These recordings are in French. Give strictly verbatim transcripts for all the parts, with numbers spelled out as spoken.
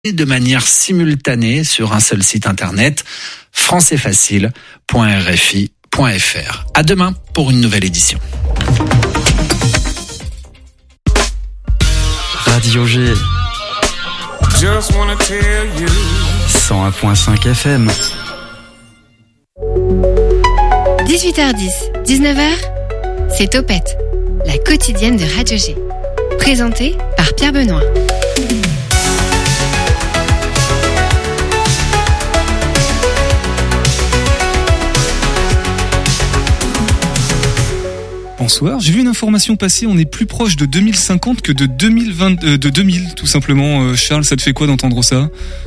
de manière simultanée sur un seul site internet, français facile point r f i point f r. À demain pour une nouvelle édition. Radio G cent un point cinq F M. dix-huit heures dix, dix-neuf heures, c'est Topette, la quotidienne de Radio G. Présentée par Pierre Benoît. Bonsoir, j'ai vu une information passer, on est plus proche de deux mille cinquante que de deux mille vingt, euh, de deux mille tout simplement. Euh, Charles, ça te fait quoi d'entendre ça ?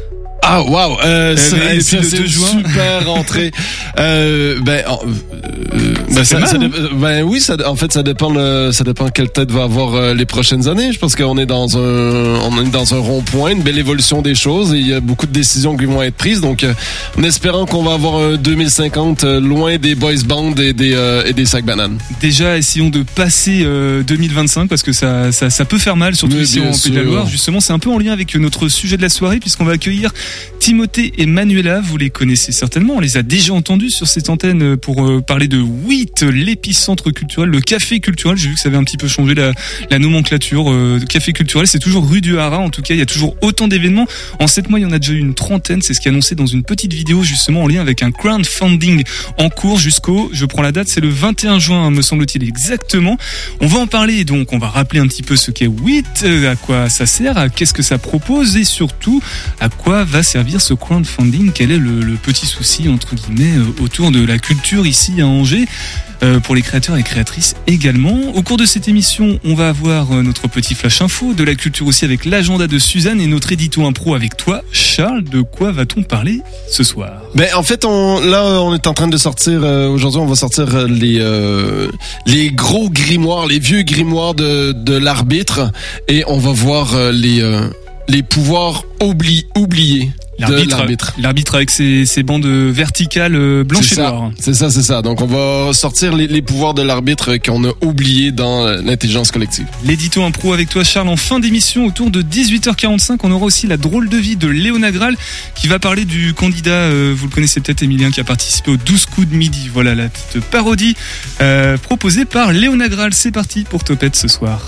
Ah waouh, euh, ça, c'est, c'est, c'est une juin. super rentrée. euh, ben, euh, ben, ça, ça, ça mal, dé- ben oui, ça, en fait, ça dépend, le, ça dépend quelle tête va avoir euh, les prochaines années. Je pense qu'on est dans un, on est dans un rond-point, une belle évolution des choses, et il y a beaucoup de décisions qui vont être prises. Donc, euh, en espérant qu'on va avoir un deux mille cinquante euh, loin des boys bands et des euh, et des sacs bananes. Déjà, essayons de passer euh, deux mille vingt-cinq parce que ça, ça, ça peut faire mal, surtout Mais ici bien en Pays de la sûr. Loire. Justement, c'est un peu en lien avec notre sujet de la soirée puisqu'on va accueillir Timothée et Manuela. Vous les connaissez certainement, on les a déjà entendus sur cette antenne pour euh, parler de huit, l'épicentre culturel, le café culturel. J'ai vu que ça avait un petit peu changé la, la nomenclature. Euh, café culturel, c'est toujours rue du Haras. En tout cas, il y a toujours autant d'événements. En sept mois, il y en a déjà eu une trentaine. C'est ce qui est annoncé dans une petite vidéo justement en lien avec un crowdfunding en cours jusqu'au, je prends la date, c'est le vingt et un juin, me semble-t-il exactement. On va en parler donc, on va rappeler un petit peu ce qu'est huit, euh, à quoi ça sert, à qu'est-ce que ça propose et surtout à quoi va servir ce crowdfunding. Quel est le, le petit souci entre guillemets euh, autour de la culture ici à Angers, euh, pour les créateurs et créatrices également. Au cours de cette émission, on va avoir euh, notre petit flash info, de la culture aussi avec l'agenda de Suzanne et notre édito impro avec toi, Charles. De quoi va-t-on parler ce soir ? Ben en fait, on là on est en train de sortir euh, aujourd'hui, on va sortir euh, les euh, les gros grimoires, les vieux grimoires de de l'arbitre, et on va voir euh, les euh, les pouvoirs oubli, oubliés. L'arbitre, de l'arbitre. l'arbitre avec ses, ses bandes verticales euh, blanches C'est et ça, noires. c'est ça, c'est ça. Donc on va sortir les, les pouvoirs de l'arbitre qu'on a oubliés dans euh, l'intelligence collective. L'édito impro avec toi, Charles, en fin d'émission autour de dix-huit heures quarante-cinq. On aura aussi la drôle de vie de Léo Nagral qui va parler du candidat, euh, vous le connaissez peut-être, Emilien, qui a participé aux douze coups de midi. Voilà la petite parodie euh, proposée par Léo Nagral. C'est parti pour Topette ce soir.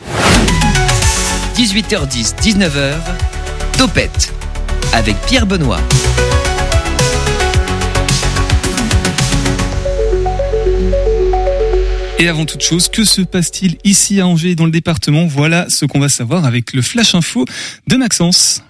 dix-huit heures dix, dix-neuf heures, Topette avec Pierre Benoît. Et avant toute chose, que se passe-t-il ici à Angers dans le département ? Voilà ce qu'on va savoir avec le flash info de Maxence.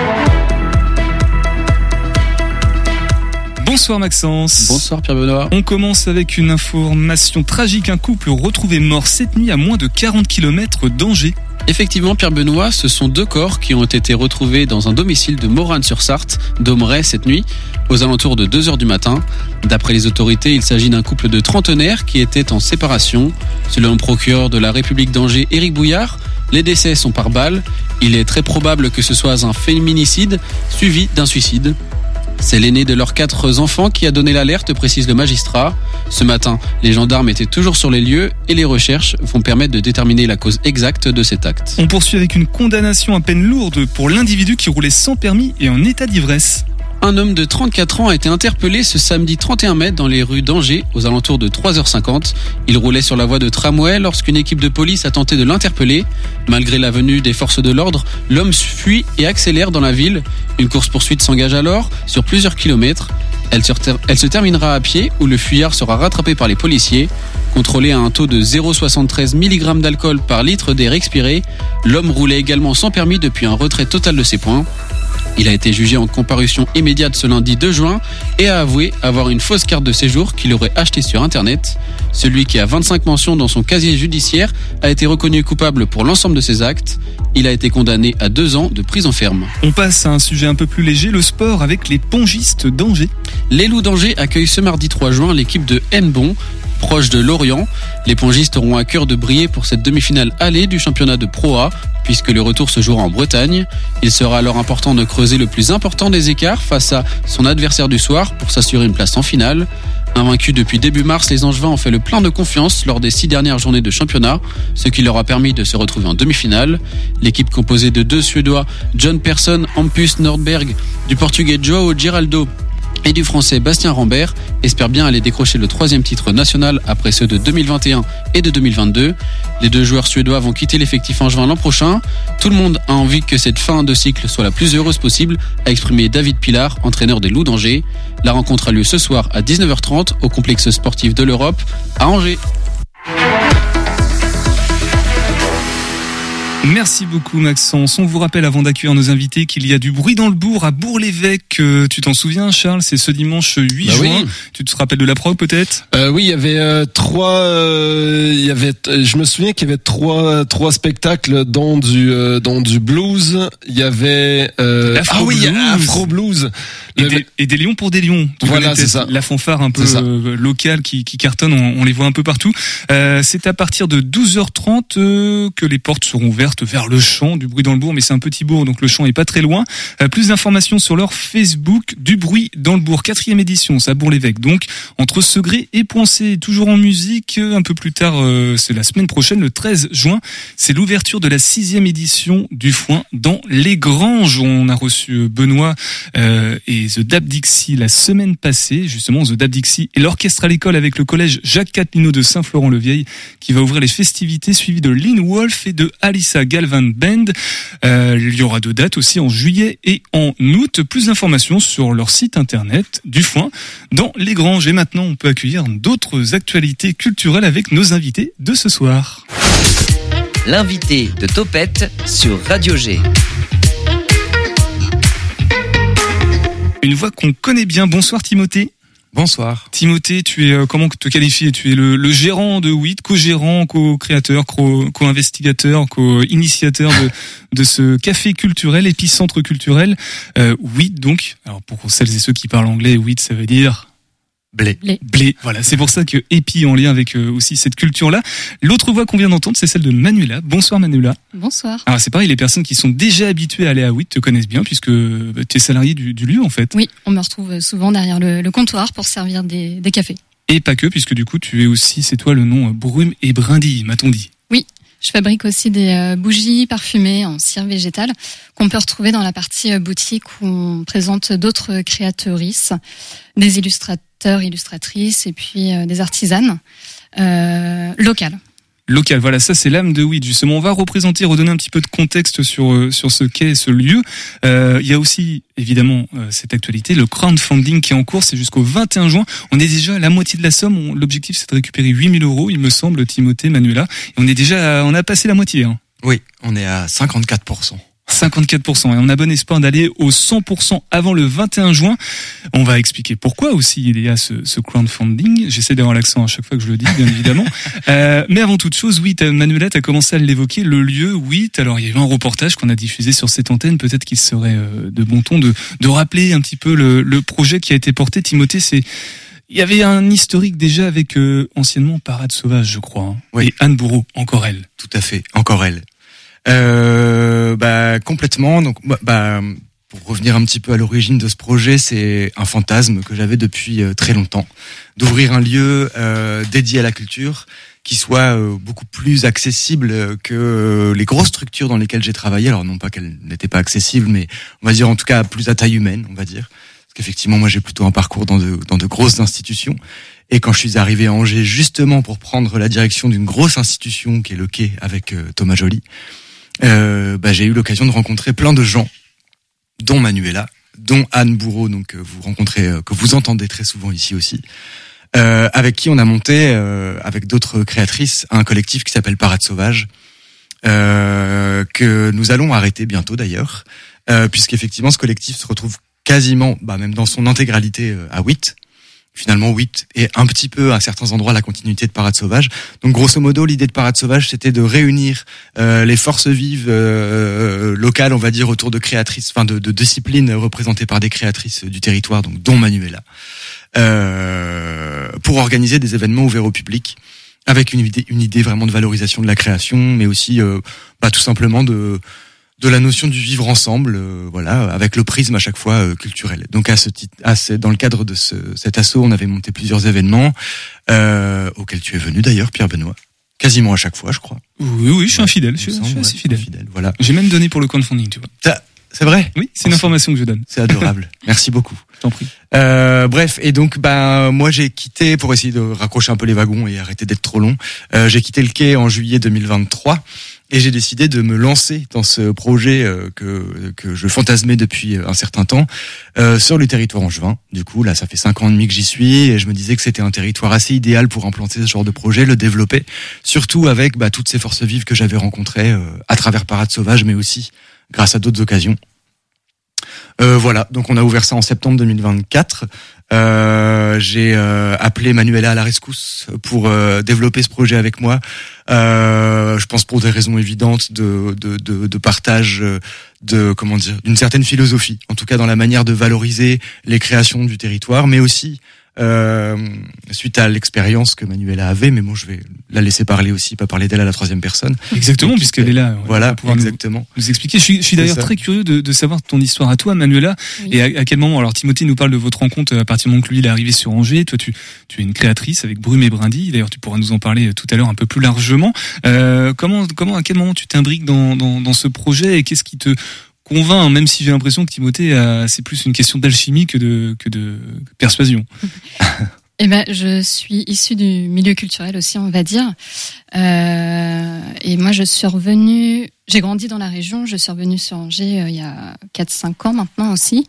Bonsoir Maxence. Bonsoir Pierre Benoît. On commence avec une information tragique. Un couple retrouvé mort cette nuit à moins de quarante kilomètres d'Angers. Effectivement, Pierre Benoît, ce sont deux corps qui ont été retrouvés dans un domicile de Morane-sur-Sarthe, d'Aumeray, cette nuit, aux alentours de deux heures du matin. D'après les autorités, il s'agit d'un couple de trentenaires qui étaient en séparation. Selon le procureur de la République d'Angers, Éric Bouillard, les décès sont par balle. Il est très probable que ce soit un féminicide suivi d'un suicide. C'est l'aîné de leurs quatre enfants qui a donné l'alerte, précise le magistrat. Ce matin, les gendarmes étaient toujours sur les lieux et les recherches vont permettre de déterminer la cause exacte de cet acte. On poursuit avec une condamnation à peine lourde pour l'individu qui roulait sans permis et en état d'ivresse. Un homme de trente-quatre ans a été interpellé ce samedi trente et un mai dans les rues d'Angers aux alentours de trois heures cinquante. Il roulait sur la voie de tramway lorsqu'une équipe de police a tenté de l'interpeller. Malgré la venue des forces de l'ordre, l'homme fuit et accélère dans la ville. Une course-poursuite s'engage alors sur plusieurs kilomètres. Elle se, ter- elle se terminera à pied où le fuyard sera rattrapé par les policiers. Contrôlé à un taux de zéro virgule soixante-treize milligrammes d'alcool par litre d'air expiré, l'homme roulait également sans permis depuis un retrait total de ses points. Il a été jugé en comparution immédiate ce lundi deux juin et a avoué avoir une fausse carte de séjour qu'il aurait achetée sur Internet. Celui qui a vingt-cinq mentions dans son casier judiciaire a été reconnu coupable pour l'ensemble de ses actes. Il a été condamné à deux ans de prison ferme. On passe à un sujet un peu plus léger, le sport avec les pongistes d'Angers. Les Loups d'Angers accueillent ce mardi trois juin l'équipe de Hennebon, proche de Lorient. Les pongistes auront à cœur de briller pour cette demi-finale allée du championnat de Pro A, puisque le retour se jouera en Bretagne. Il sera alors important de creuser le plus important des écarts face à son adversaire du soir pour s'assurer une place en finale. Invaincus depuis début mars, les Angevins ont fait le plein de confiance lors des six dernières journées de championnat, ce qui leur a permis de se retrouver en demi-finale. L'équipe composée de deux Suédois, John Persson, Hampus Nordberg, du Portugais Joao Giraldo et du Français Bastien Rambert, espère bien aller décrocher le troisième titre national après ceux de deux mille vingt et un et de deux mille vingt-deux. Les deux joueurs suédois vont quitter l'effectif angevin l'an prochain. Tout le monde a envie que cette fin de cycle soit la plus heureuse possible, a exprimé David Pilar, entraîneur des Loups d'Angers. La rencontre a lieu ce soir à dix-neuf heures trente au complexe sportif de l'Europe à Angers. Merci beaucoup Maxence. On vous rappelle avant d'accueillir nos invités qu'il y a du bruit dans le bourg à Bourg-l'Évêque. Euh, tu t'en souviens Charles, c'est ce dimanche huit bah juin. Oui. Tu te rappelles de la prog peut-être? euh, Oui, il y avait euh, trois. Euh, il y avait. Je me souviens qu'il y avait trois trois spectacles dont du euh, dont du blues. Il y avait. Euh, ah oui, il y a Afro Blues. Et, le... des, et des lions pour des lions. Tu voilà, c'est ça. La fanfare un peu euh, locale qui, qui cartonne, on, on les voit un peu partout. Euh, c'est à partir de douze heures trente euh, que les portes seront ouvertes vers le champ du bruit dans le bourg, mais c'est un petit bourg, donc le champ est pas très loin. Euh, plus d'informations sur leur Facebook, du bruit dans le bourg, quatrième édition, c'est à Bourg-l'Évêque. Donc, entre Segré et Poincé, toujours en musique. Un peu plus tard, euh, c'est la semaine prochaine, le treize juin, c'est l'ouverture de la sixième édition du Foin dans les Granges. On a reçu Benoît euh, et The Dab Dixie la semaine passée, justement The Dab Dixie et l'orchestre à l'école avec le collège Jacques Catlino de Saint-Florent-le-Vieil qui va ouvrir les festivités, suivi de Lynn Wolf et de Alissa Galvan Band. Euh, il y aura deux dates aussi en juillet et en août. Plus d'informations sur leur site internet du Foin dans les Granges. Et maintenant, on peut accueillir d'autres actualités culturelles avec nos invités de ce soir. L'invité de Topette sur Radio G. Une voix qu'on connaît bien. Bonsoir Timothée. Bonsoir. Timothée, tu es euh, comment te qualifier? Tu es le, le gérant de W I T, co-gérant, co-créateur, co- co-investigateur, co-initiateur de, de ce café culturel, épicentre culturel. Euh, W I T donc. Alors pour celles et ceux qui parlent anglais, W I T ça veut dire blé. Blé. Blé. Voilà, c'est pour ça que épi en lien avec euh, aussi cette culture-là. L'autre voix qu'on vient d'entendre, c'est celle de Manuela. Bonsoir Manuela. Bonsoir. Alors c'est pareil, les personnes qui sont déjà habituées à aller à W I T te connaissent bien puisque bah, tu es salarié du, du lieu en fait. Oui, on me retrouve souvent derrière le, le comptoir pour servir des, des cafés. Et pas que, puisque du coup tu es aussi, c'est toi le nom Brume et Brindille, m'a-t-on dit. Oui, je fabrique aussi des euh, bougies parfumées en cire végétale qu'on peut retrouver dans la partie euh, boutique où on présente d'autres créatrices, des illustrateurs, illustratrices et puis euh, des artisanes euh, locales. Local, voilà, ça c'est l'âme de W I T justement. On va représenter, redonner un petit peu de contexte sur euh, sur ce qu'est ce lieu. Euh, il y a aussi évidemment euh, cette actualité, le crowdfunding qui est en cours, c'est jusqu'au vingt et un juin. On est déjà à la moitié de la somme. On, l'objectif c'est de récupérer huit mille euros, il me semble, Timothée, Manuela. Et on est déjà, à, on a passé la moitié. Hein. Oui, on est à cinquante-quatre pour cent. cinquante-quatre pour cent et on a bon espoir d'aller au cent pour cent avant le vingt et un juin. On va expliquer pourquoi aussi il y a ce, ce crowdfunding. J'essaie d'avoir l'accent à chaque fois que je le dis, bien évidemment. Euh, mais avant toute chose, oui, Manuela, tu as commencé à l'évoquer, le lieu, oui. Alors il y a eu un reportage qu'on a diffusé sur cette antenne. Peut-être qu'il serait euh, de bon ton de, de rappeler un petit peu le, le projet qui a été porté. Timothée, c'est... Il y avait un historique déjà avec euh, anciennement Parade Sauvage, je crois. Hein. Oui. Et Anne Bourreau, encore elle. Tout à fait, encore elle. Euh, bah complètement. Donc, bah pour revenir un petit peu à l'origine de ce projet, c'est un fantasme que j'avais depuis euh, très longtemps, d'ouvrir un lieu euh, dédié à la culture qui soit euh, beaucoup plus accessible que euh, les grosses structures dans lesquelles j'ai travaillé. Alors non pas qu'elles n'étaient pas accessibles, mais on va dire en tout cas plus à taille humaine, on va dire. Parce qu'effectivement, moi j'ai plutôt un parcours dans de dans de grosses institutions. Et quand je suis arrivé à Angers justement pour prendre la direction d'une grosse institution qui est le Quai avec euh, Thomas Joly, Euh, bah, j'ai eu l'occasion de rencontrer plein de gens, dont Manuela, dont Anne Bourreau, donc euh, vous rencontrez, euh, que vous entendez très souvent ici aussi, euh, avec qui on a monté, euh, avec d'autres créatrices, un collectif qui s'appelle Parade Sauvage, euh, que nous allons arrêter bientôt d'ailleurs, euh, puisqu'effectivement ce collectif se retrouve quasiment, bah, même dans son intégralité euh, à W I T. Finalement, W I T est un petit peu, à certains endroits, la continuité de Parade Sauvage. Donc, grosso modo, l'idée de Parade Sauvage, c'était de réunir euh, les forces vives euh, locales, on va dire, autour de créatrices, enfin de, de disciplines représentées par des créatrices du territoire, donc dont Manuela, euh, pour organiser des événements ouverts au public, avec une idée, une idée vraiment de valorisation de la création, mais aussi, euh, bah, tout simplement de de la notion du vivre ensemble, euh, voilà, avec le prisme à chaque fois euh, culturel. Donc à ce titre, à ce, dans le cadre de ce, cet assaut, on avait monté plusieurs événements euh, auxquels tu es venu d'ailleurs, Pierre Benoît, quasiment à chaque fois, je crois. Oui, oui, je suis ouais, un fidèle, je suis, semble, je suis assez ouais, fidèle. fidèle. Voilà. J'ai même donné pour le crowdfunding, tu vois. T'as, c'est vrai ? Oui, c'est une information que je donne. C'est adorable. Merci beaucoup. Je t'en prie. Euh, bref, et donc ben moi j'ai quitté, pour essayer de raccrocher un peu les wagons et arrêter d'être trop long, euh, j'ai quitté le quai en juillet deux mille vingt-trois. Et j'ai décidé de me lancer dans ce projet euh, que que je fantasmais depuis un certain temps euh, sur le territoire angevin. Du coup, là, ça fait cinq ans et demi que j'y suis et je me disais que c'était un territoire assez idéal pour implanter ce genre de projet, le développer, surtout avec bah, toutes ces forces vives que j'avais rencontrées euh, à travers Parade Sauvage, mais aussi grâce à d'autres occasions. Euh, voilà, donc on a ouvert ça en septembre deux mille vingt-quatre. Euh, j'ai euh, appelé Manuela à la rescousse pour euh, développer ce projet avec moi. Euh, je pense pour des raisons évidentes de de de, de partage de comment dire d'une certaine philosophie, en tout cas dans la manière de valoriser les créations du territoire, mais aussi euh, suite à l'expérience que Manuela avait. Mais bon, je vais la laisser parler aussi, pas parler d'elle à la troisième personne. Exactement, donc, puisqu'elle est là. Voilà, pouvoir exactement. Nous, nous expliquer. Je suis, je suis d'ailleurs très curieux de, de savoir ton histoire à toi, Manuela, Oui. et à, à quel moment. Alors, Timothée nous parle de votre rencontre à partir du moment que lui il est arrivé sur Angers. Toi, tu, tu es une créatrice avec Brume et Brindille. D'ailleurs, tu pourras nous en parler tout à l'heure un peu plus largement. Euh, comment, comment, à quel moment tu t'imbriques dans, dans, dans ce projet et qu'est-ce qui te convainc, même si j'ai l'impression que Timothée, a, c'est plus une question d'alchimie que de, que de persuasion. Eh ben, je suis issue du milieu culturel aussi, on va dire. Euh, et moi, je suis revenue. J'ai grandi dans la région. Je suis revenue sur Angers euh, il y a quatre cinq ans maintenant aussi.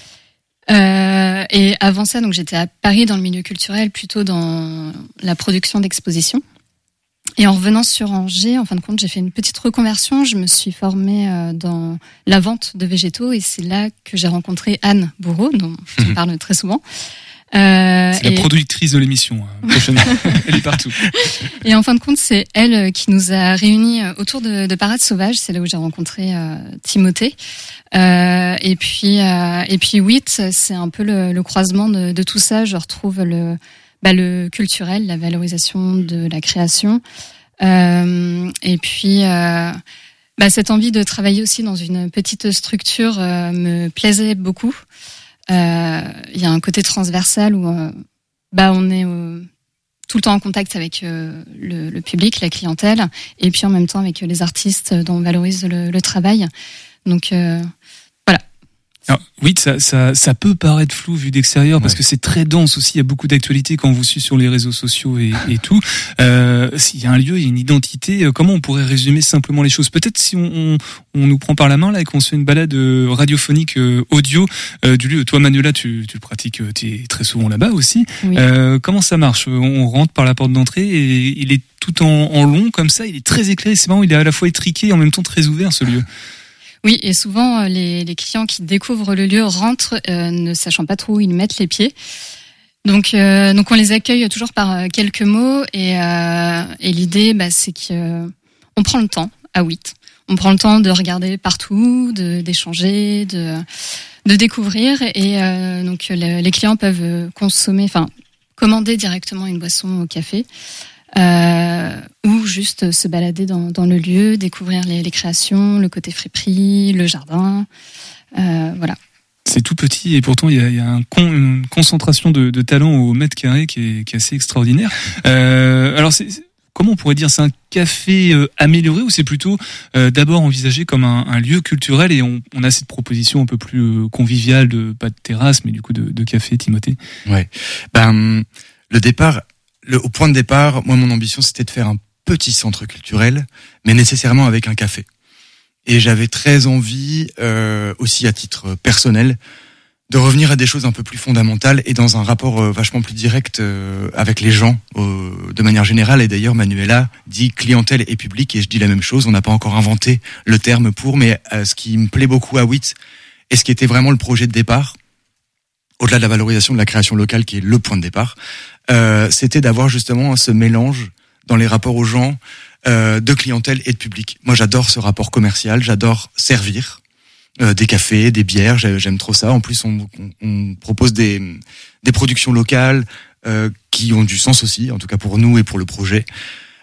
Euh, et avant ça, donc j'étais à Paris dans le milieu culturel, plutôt dans la production d'expositions. Et en revenant sur Angers, en fin de compte, j'ai fait une petite reconversion. Je me suis formée euh, dans la vente de végétaux et c'est là que j'ai rencontré Anne Bourreau, dont je parle très souvent. Euh, c'est la et... productrice de l'émission, hein, prochainement. Elle est partout. Et en fin de compte, c'est elle qui nous a réunis autour de, de Parade Sauvage. C'est là où j'ai rencontré euh, Timothée. Euh, et puis, euh, et puis Witt, c'est un peu le, le croisement de, de tout ça. Je retrouve le, bah, le culturel, la valorisation de la création. Euh, et puis, euh, bah, cette envie de travailler aussi dans une petite structure euh, me plaisait beaucoup. Il euh, y a un côté transversal où euh, bah on est euh, tout le temps en contact avec euh, le, le public, la clientèle, et puis en même temps avec les artistes dont on valorise le, le travail. Donc euh, voilà. Alors, oui, ça, ça, ça peut paraître flou vu d'extérieur parce ouais. que c'est très dense aussi. Il y a beaucoup d'actualités quand on vous suit sur les réseaux sociaux et, et tout. Euh, s'il y a un lieu, il y a une identité. Comment on pourrait résumer simplement les choses ? Peut-être si on, on, on nous prend par la main là et qu'on se fait une balade radiophonique euh, audio euh, du lieu. Toi, Manuela, tu, tu le pratiques, tu es très souvent là-bas aussi. Oui. Euh, comment ça marche ? On rentre par la porte d'entrée et il est tout en, en long comme ça. Il est très éclairé. C'est marrant. Il est à la fois étriqué et en même temps très ouvert ce lieu. Oui, et souvent les, les clients qui découvrent le lieu rentrent euh, ne sachant pas trop où ils mettent les pieds. Donc, euh, donc on les accueille toujours par quelques mots et, euh, et l'idée, bah, c'est qu'on euh, prend le temps à Witt. On prend le temps de regarder partout, de, d'échanger, de, de découvrir et euh, donc le, les clients peuvent consommer, enfin commander directement une boisson au café. Euh, ou juste se balader dans, dans le lieu, découvrir les, les créations, le côté friperie, le jardin, euh, voilà. C'est tout petit et pourtant il y a, il y a un con, une concentration de, de talent au mètre carré qui est, qui est assez extraordinaire. Euh, alors c'est, comment on pourrait dire, c'est un café euh, amélioré ou c'est plutôt euh, d'abord envisagé comme un, un lieu culturel et on, on a cette proposition un peu plus euh, conviviale de pas de terrasse mais du coup de, de café, Timothée. Ouais, ben le départ. Le, au point de départ, moi, mon ambition, c'était de faire un petit centre culturel, mais nécessairement avec un café. Et j'avais très envie, euh, aussi à titre personnel, de revenir à des choses un peu plus fondamentales et dans un rapport euh, vachement plus direct euh, avec les gens, euh, de manière générale. Et d'ailleurs, Manuela dit clientèle et public, et je dis la même chose. On n'a pas encore inventé le terme pour, mais euh, ce qui me plaît beaucoup à Witt, et ce qui était vraiment le projet de départ, au-delà de la valorisation de la création locale, qui est le point de départ, euh, c'était d'avoir justement ce mélange dans les rapports aux gens, euh, de clientèle et de public. Moi, j'adore ce rapport commercial, j'adore servir euh, des cafés, des bières, j'aime trop ça. En plus, on, on, on propose des, des productions locales euh, qui ont du sens aussi, en tout cas pour nous et pour le projet.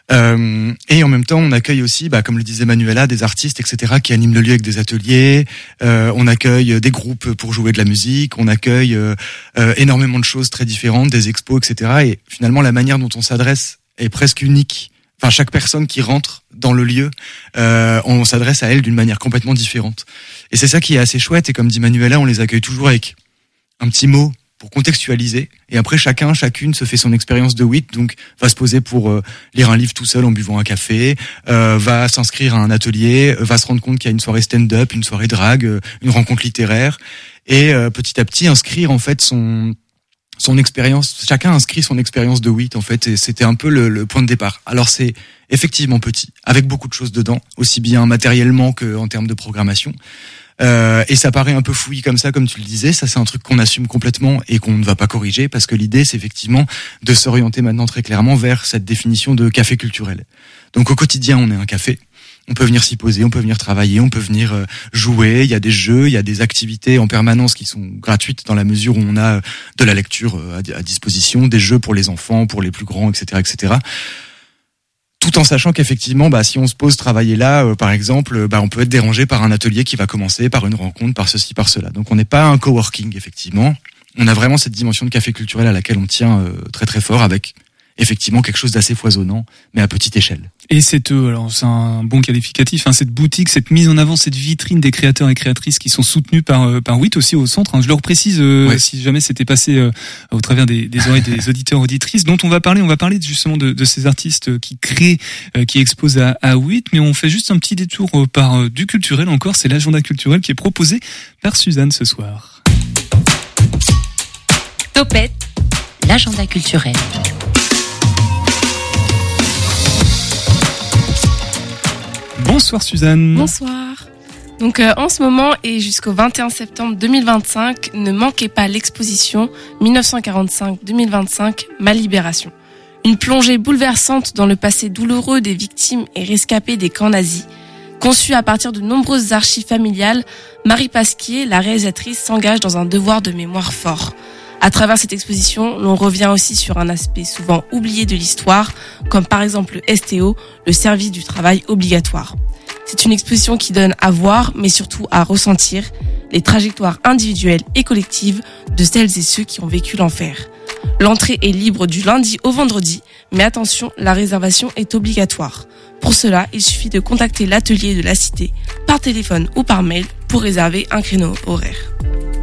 Euh, et en même temps, on accueille aussi, bah, comme le disait Manuela, des artistes, et cetera, qui animent le lieu avec des ateliers. Euh, on accueille des groupes pour jouer de la musique. On accueille euh, euh, énormément de choses très différentes, des expos, et cetera. Et finalement, la manière dont on s'adresse est presque unique. Enfin, chaque personne qui rentre dans le lieu, euh, on s'adresse à elle d'une manière complètement différente. Et c'est ça qui est assez chouette. Et comme dit Manuela, on les accueille toujours avec un petit mot pour contextualiser. Et après, chacun, chacune se fait son expérience de W I T, donc va se poser pour euh, lire un livre tout seul en buvant un café, euh, va s'inscrire à un atelier, va se rendre compte qu'il y a une soirée stand-up, une soirée drague, euh, une rencontre littéraire, et euh, petit à petit inscrire en fait son son expérience. Chacun inscrit son expérience de W I T en fait, et c'était un peu le, le point de départ. Alors c'est effectivement petit, avec beaucoup de choses dedans, aussi bien matériellement que en termes de programmation. Euh, et ça paraît un peu fouillis comme ça, comme tu le disais. Ça, c'est un truc qu'on assume complètement et qu'on ne va pas corriger, parce que l'idée, c'est effectivement de s'orienter maintenant très clairement vers cette définition de café culturel. Donc au quotidien, on est un café. On peut venir s'y poser, on peut venir travailler, on peut venir euh, jouer. Il y a des jeux, il y a des activités en permanence qui sont gratuites dans la mesure où on a de la lecture à, à disposition, des jeux pour les enfants, pour les plus grands, et cetera, et cetera. Tout en sachant qu'effectivement, bah, si on se pose travailler là, euh, par exemple, bah, on peut être dérangé par un atelier qui va commencer, par une rencontre, par ceci, par cela. Donc on n'est pas un coworking, effectivement. On a vraiment cette dimension de café culturel à laquelle on tient euh, très très fort, avec effectivement quelque chose d'assez foisonnant, mais à petite échelle. Et cette, euh, alors c'est un bon qualificatif, hein, cette boutique, cette mise en avant, cette vitrine des créateurs et créatrices qui sont soutenus par euh, par W I T aussi au centre. Hein. Je leur précise, euh, ouais. si jamais c'était passé euh, au travers des, des oreilles des auditeurs auditrices, dont on va parler. On va parler justement de, de ces artistes qui créent, euh, qui exposent à, à W I T, mais on fait juste un petit détour euh, par euh, du culturel encore. C'est l'agenda culturel qui est proposé par Suzanne ce soir. Topette, l'agenda culturel. Bonsoir Suzanne. Bonsoir. Donc euh, en ce moment et jusqu'au vingt et un septembre deux mille vingt-cinq, ne manquez pas l'exposition dix-neuf cent quarante-cinq deux mille vingt-cinq, Ma Libération. Une plongée bouleversante dans le passé douloureux des victimes et rescapés des camps nazis. Conçue à partir de nombreuses archives familiales, Marie Pasquier, la réalisatrice, s'engage dans un devoir de mémoire fort. À travers cette exposition, l'on revient aussi sur un aspect souvent oublié de l'histoire, comme par exemple le S T O, le service du travail obligatoire. C'est une exposition qui donne à voir, mais surtout à ressentir, les trajectoires individuelles et collectives de celles et ceux qui ont vécu l'enfer. L'entrée est libre du lundi au vendredi, mais attention, la réservation est obligatoire. Pour cela, il suffit de contacter l'atelier de la Cité, par téléphone ou par mail, pour réserver un créneau horaire.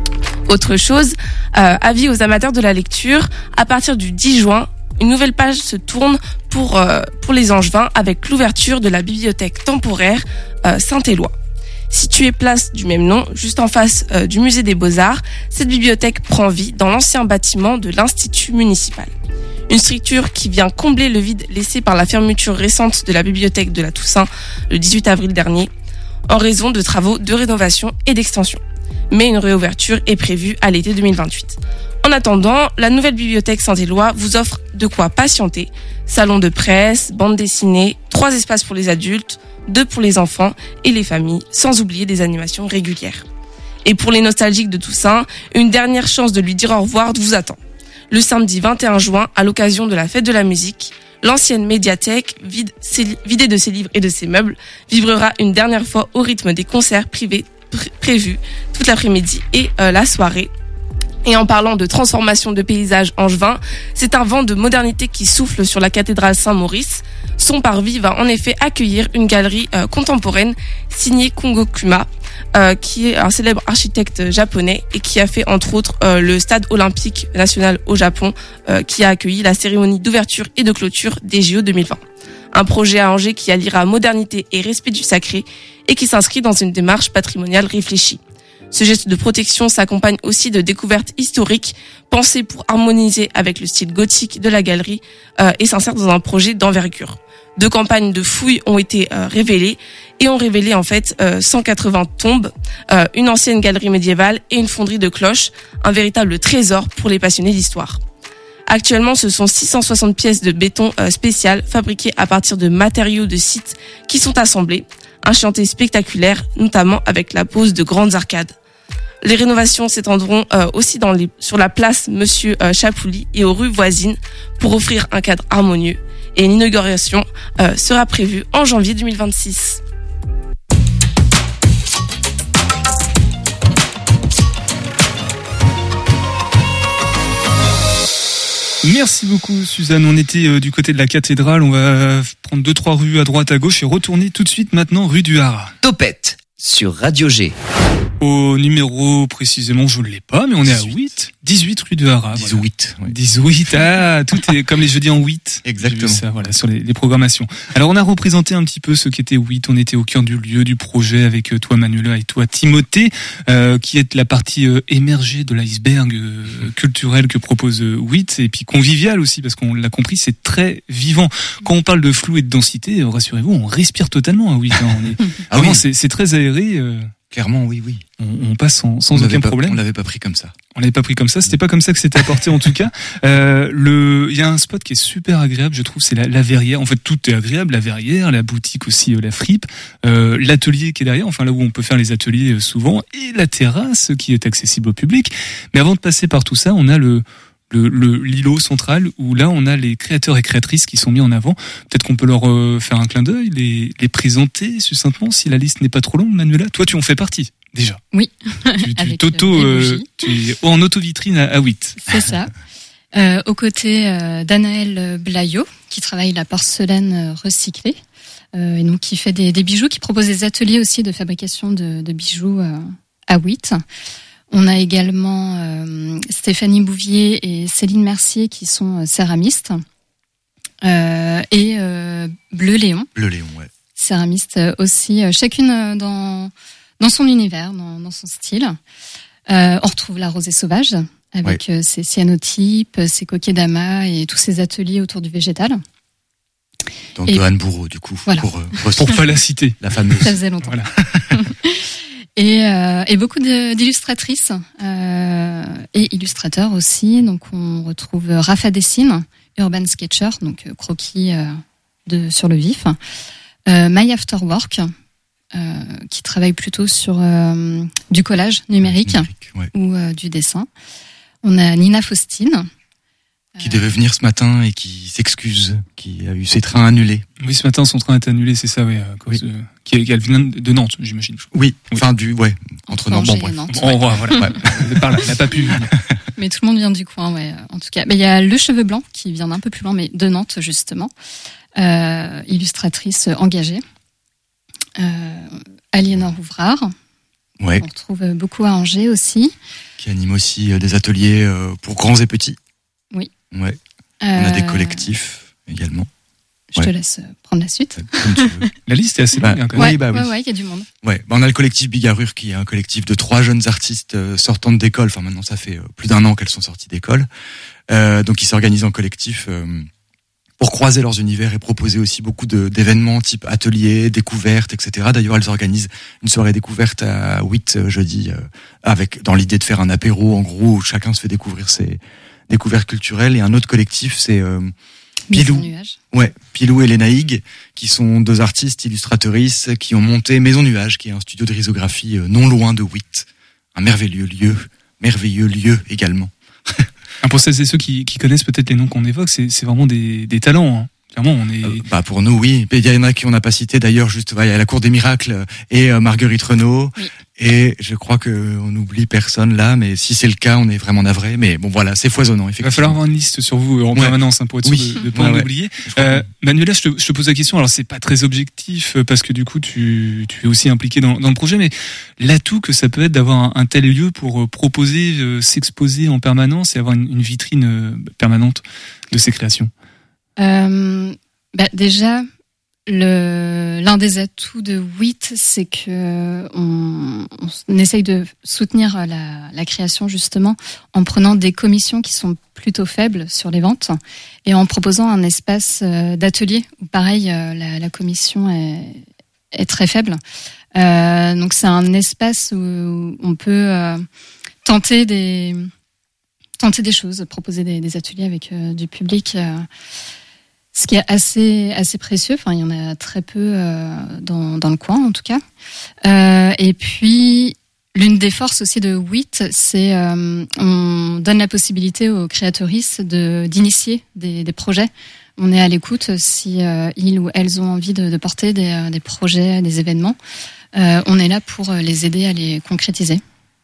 Autre chose, euh, avis aux amateurs de la lecture, à partir du dix juin, une nouvelle page se tourne pour euh, pour les Angevins avec l'ouverture de la bibliothèque temporaire euh, Saint-Éloi. Située place du même nom, juste en face euh, du musée des Beaux-Arts, cette bibliothèque prend vie dans l'ancien bâtiment de l'Institut municipal. Une structure qui vient combler le vide laissé par la fermeture récente de la bibliothèque de la Toussaint le dix-huit avril dernier, en raison de travaux de rénovation et d'extension. Mais une réouverture est prévue à l'été deux mille vingt-huit. En attendant, la nouvelle bibliothèque Saint-Éloi vous offre de quoi patienter. Salon de presse, bande dessinée, trois espaces pour les adultes, deux pour les enfants et les familles, sans oublier des animations régulières. Et pour les nostalgiques de Toussaint, une dernière chance de lui dire au revoir vous attend. Le samedi vingt et un juin, à l'occasion de la fête de la musique, l'ancienne médiathèque, vide, vidée de ses livres et de ses meubles, vibrera une dernière fois au rythme des concerts privés pr- prévus toute l'après-midi et euh, la soirée. Et en parlant de transformation de paysages angevins, c'est un vent de modernité qui souffle sur la cathédrale Saint-Maurice. Son parvis va en effet accueillir une galerie euh, contemporaine signée Kongo Kuma, euh, qui est un célèbre architecte japonais et qui a fait entre autres euh, le stade olympique national au Japon, euh, qui a accueilli la cérémonie d'ouverture et de clôture des J O deux mille vingt. Un projet à Angers qui alliera modernité et respect du sacré et qui s'inscrit dans une démarche patrimoniale réfléchie. Ce geste de protection s'accompagne aussi de découvertes historiques pensées pour harmoniser avec le style gothique de la galerie euh, et s'insère dans un projet d'envergure. Deux campagnes de fouilles ont été euh, révélées et ont révélé en fait euh, cent quatre-vingts tombes, euh, une ancienne galerie médiévale et une fonderie de cloches, un véritable trésor pour les passionnés d'histoire. Actuellement, ce sont six cent soixante pièces de béton euh, spéciales fabriquées à partir de matériaux de site qui sont assemblés. Un chantier spectaculaire, notamment avec la pose de grandes arcades. Les rénovations s'étendront euh, aussi dans les, sur la place Monsieur euh, Chapouli et aux rues voisines pour offrir un cadre harmonieux. Et une inauguration euh, sera prévue en janvier deux mille vingt-six. Merci beaucoup Suzanne, on était euh, du côté de la cathédrale, on va prendre deux trois rues à droite à gauche et retourner tout de suite maintenant rue du Haras. Topette sur Radio G. Au numéro précisément, je ne l'ai pas, mais on est à huit, dix-huit rue du Haras. dix-huit. Voilà. dix-huit, ah, tout est comme les jeudis en huit. Exactement. J'ai vu ça, voilà, sur les, les programmations. Alors, on a représenté un petit peu ce qu'était huit. On était au cœur du lieu, du projet avec toi, Manuela, et toi, Timothée, euh, qui est la partie euh, émergée de l'iceberg euh, culturel que propose euh, huit, et puis convivial aussi, parce qu'on l'a compris, c'est très vivant. Quand on parle de flou et de densité, rassurez-vous, on respire totalement à huit. Hein. On est, ah vraiment, oui. c'est, c'est très aéré. Euh, Clairement, oui, oui. On, on passe sans, sans on aucun pas, problème. On l'avait pas pris comme ça. On l'avait pas pris comme ça. C'était pas comme ça que c'était apporté en tout cas. Euh, le, il y a un spot qui est super agréable, je trouve, c'est la, la verrière. En fait, tout est agréable, la verrière, la boutique aussi, euh, la fripe, euh, l'atelier qui est derrière, enfin là où on peut faire les ateliers euh, souvent, et la terrasse qui est accessible au public. Mais avant de passer par tout ça, on a le Le, le l'îlot central où là on a les créateurs et créatrices qui sont mis en avant. Peut-être qu'on peut leur euh, faire un clin d'œil, les, les présenter succinctement si la liste n'est pas trop longue. Manuela, toi tu en fais partie déjà. Oui. Tu, tu, Avec t'auto, les euh, bougies. tu es en auto-vitrine à, à huit. C'est ça. Euh, aux côtés euh, d'Anaël Blayot, qui travaille la porcelaine recyclée, euh, et donc qui fait des, des bijoux, qui propose des ateliers aussi de fabrication de, de bijoux euh, à huit. On a également euh, Stéphanie Bouvier et Céline Mercier qui sont euh, céramistes. Euh, et euh, Bleu Léon. Bleu Léon, ouais. Céramistes aussi, euh, chacune euh, dans, dans son univers, dans, dans son style. Euh, on retrouve la rosée sauvage avec ouais. euh, ses cyanotypes, ses coquets d'amas et tous ses ateliers autour du végétal. Donc et, de Anne Bourreau, du coup, voilà. pour, euh, pour pas la citer. La fameuse. Ça faisait longtemps. Voilà. Et, euh, et beaucoup de, d'illustratrices euh, et illustrateurs aussi. Donc on retrouve Rafa Dessine, Urban Sketcher, donc euh, croquis euh, de sur le vif. Euh, My Afterwork, euh, qui travaille plutôt sur euh, du collage numérique, numérique ouais. ou euh, du dessin. On a Nina Faustine. Qui devait venir ce matin et qui s'excuse, qui a eu ses trains annulés. Oui, ce matin, son train est annulé, c'est ça, oui. À cause oui. de, qui, elle vient de Nantes, j'imagine. Oui, oui. Enfin, du, ouais, entre Nantes, bon, bref. Nantes, bon, ouais. voilà, voilà, ouais. Par là, elle n'a pas pu venir. Mais tout le monde vient du coin, ouais, en tout cas. Mais il y a Le Cheveu Blanc, qui vient d'un peu plus loin, mais de Nantes, justement. Euh, illustratrice engagée. Euh, Aliénor Ouvrard. Ouais. On retrouve beaucoup à Angers aussi. Qui anime aussi des ateliers pour grands et petits. Oui. Ouais. On a des collectifs également. Je ouais. te laisse prendre la suite. Comme tu veux. La liste est assez bah, longue. Hein, ouais, oui, bah oui. Ouais, ouais, il y a du monde. Ouais, bah, on a le collectif Bigarrure qui est un collectif de trois jeunes artistes euh, sortant d'école. Enfin, maintenant, ça fait euh, plus d'un an qu'elles sont sorties d'école. Euh, donc, ils s'organisent en collectif euh, pour croiser leurs univers et proposer aussi beaucoup de, d'événements type ateliers, découvertes, et cetera. D'ailleurs, elles organisent une soirée découverte à huit euh, jeudi, euh, avec dans l'idée de faire un apéro, en gros, où chacun se fait découvrir ses découvertes culturelles. Et un autre collectif, c'est euh, Pilou. Ouais, Pilou et Lénaïg, qui sont deux artistes illustratrices qui ont monté Maison Nuage, qui est un studio de risographie euh, non loin de huit. Un merveilleux lieu, merveilleux lieu également. Pour celles et ceux qui, qui connaissent peut-être les noms qu'on évoque, c'est, c'est vraiment des, des talents. Hein. Clairement, on est. Euh, bah pour nous, oui. Il y en a qui on n'a pas cité d'ailleurs. Juste, il y a la Cour des Miracles et euh, Marguerite Renaud. Oui. Et je crois que on n'oublie personne là, mais si c'est le cas, on est vraiment navré. Mais bon, voilà, c'est foisonnant. Effectivement. Il va falloir avoir une liste sur vous en ouais. permanence hein, pour être sûr oui. de ne pas ouais, en ouais. oublier. Euh, Manuela, je te, je te pose la question. Alors, c'est pas très objectif parce que du coup, tu, tu es aussi impliqué dans, dans le projet, mais l'atout que ça peut être d'avoir un, un tel lieu pour proposer, euh, s'exposer en permanence et avoir une, une vitrine euh, permanente de ces créations. Euh, bah déjà. Le, l'un des atouts de huit, c'est que on, on essaye de soutenir la, la création justement en prenant des commissions qui sont plutôt faibles sur les ventes et en proposant un espace d'atelier où pareil la, la commission est, est très faible. Euh, donc c'est un espace où on peut euh, tenter des tenter des choses, proposer des, des ateliers avec euh, du public. Euh, Ce qui est assez assez précieux. Enfin, il y en a très peu euh, dans dans le coin, en tout cas. Euh, et puis L'une des forces aussi de WIT, c'est euh, on donne la possibilité aux créatrices de d'initier des, des projets. On est à l'écoute si euh, ils ou elles ont envie de, de porter des, des projets, des événements. Euh, on est là pour les aider à les concrétiser.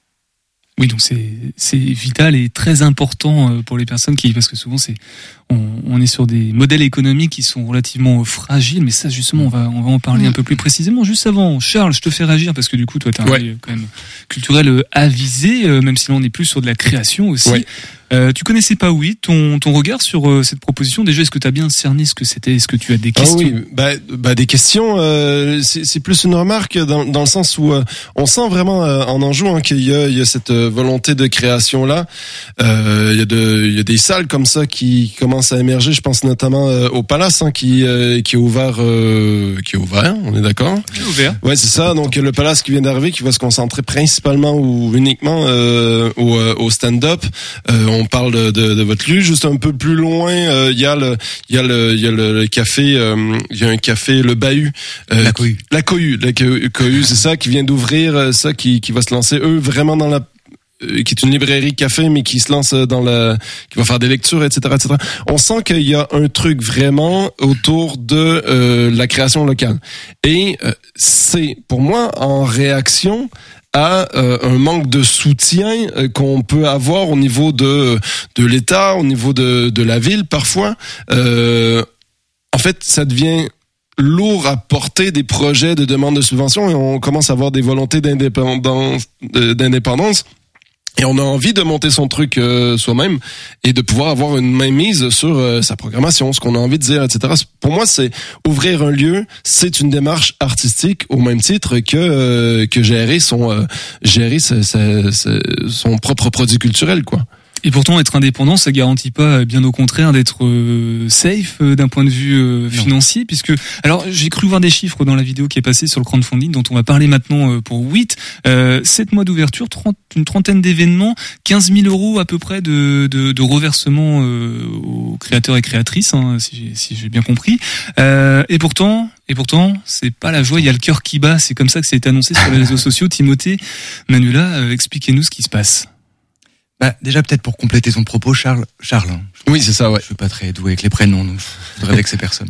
Oui, donc c'est c'est vital et très important pour les personnes qui, parce que souvent c'est on, on est sur des modèles économiques qui sont relativement fragiles, mais ça justement on va on va en parler un peu plus précisément. Juste avant, Charles, je te fais réagir parce que du coup toi t'as un ouais. œil quand même culturel avisé, même si là on est plus sur de la création aussi. Ouais. Euh, tu connaissais pas oui ton ton regard sur euh, cette proposition, déjà est-ce que tu as bien cerné ce que c'était, est-ce que tu as des questions? Ah oui, bah, bah des questions euh, c'est c'est plus une remarque dans dans le sens où euh, on sent vraiment euh, en enjeu hein, qu'il y a il y a cette volonté de création là. Euh, il y a de il y a des salles comme ça qui commencent à émerger, je pense notamment euh, au Palace hein, qui euh, qui est ouvert euh, qui est ouvert, on est d'accord? Qui est ouvert. Ouais, c'est ça, donc le Palace qui vient d'arriver qui va se concentrer principalement ou uniquement euh, au au stand-up. Euh, on parle de, de, de votre lieu. Juste un peu plus loin, il euh, y a le, il y a le, il y a le, le café, il euh, y a un café, le Bahut. Euh, la Cohue. La Cohue, la Cohue, c'est ça qui vient d'ouvrir, ça qui, qui va se lancer eux vraiment dans la euh, qui est une librairie café, mais qui se lance dans la, qui va faire des lectures, et cetera, et cetera. On sent qu'il y a un truc vraiment autour de euh, la création locale. Et euh, c'est pour moi en réaction à euh, un manque de soutien euh, qu'on peut avoir au niveau de de l'État, au niveau de de la ville parfois. Euh, en fait, ça devient lourd à porter des projets de demande de subvention et on commence à avoir des volontés d'indépendance, d'indépendance. Et on a envie de monter son truc euh, soi-même et de pouvoir avoir une mainmise sur euh, sa programmation, ce qu'on a envie de dire, et cetera. Pour moi, c'est ouvrir un lieu, c'est une démarche artistique au même titre que euh, que gérer son euh, gérer sa, sa, sa, son propre produit culturel, quoi. Et pourtant, être indépendant, ça garantit pas, bien au contraire, d'être euh, safe euh, d'un point de vue euh, financier, puisque, alors, j'ai cru voir des chiffres dans la vidéo qui est passée sur le crowdfunding, dont on va parler maintenant euh, pour WIT. Euh, sept mois d'ouverture, trente, une trentaine d'événements, quinze mille euros à peu près de, de, de reversement euh, aux créateurs et créatrices, hein, si, j'ai, si j'ai bien compris. Euh, et pourtant, et pourtant, c'est pas la joie, il y a le cœur qui bat. C'est comme ça que c'est annoncé sur les réseaux sociaux. Timothée, Manuela, euh, expliquez-nous ce qui se passe. Bah, déjà, peut-être pour compléter ton propos, Charles, Charles. Hein, oui, c'est ça, ouais. Je suis pas très doué avec les prénoms, donc je voudrais vexer personne.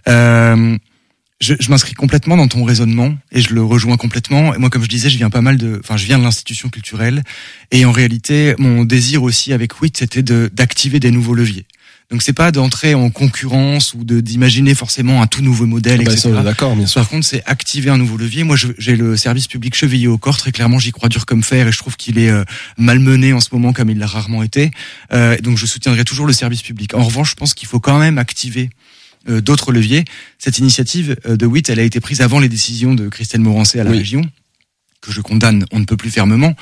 Euh, je, je m'inscris complètement dans ton raisonnement et je le rejoins complètement. Et moi, comme je disais, je viens pas mal de, enfin, je viens de l'institution culturelle et en réalité, mon désir aussi avec WIT, c'était de, d'activer des nouveaux leviers. Donc c'est pas d'entrer en concurrence ou de d'imaginer forcément un tout nouveau modèle, bah, et cetera. Ça, d'accord, bien sûr. Par contre, c'est activer un nouveau levier. Moi, je, j'ai le service public chevillé au corps. Très clairement, j'y crois dur comme fer et je trouve qu'il est euh, malmené en ce moment comme il l'a rarement été. Euh, donc, je soutiendrai toujours le service public. En revanche, je pense qu'il faut quand même activer euh, d'autres leviers. Cette initiative euh, de WIT, elle a été prise avant les décisions de Christelle Morancé à la oui. région, que je condamne, on ne peut plus fermement.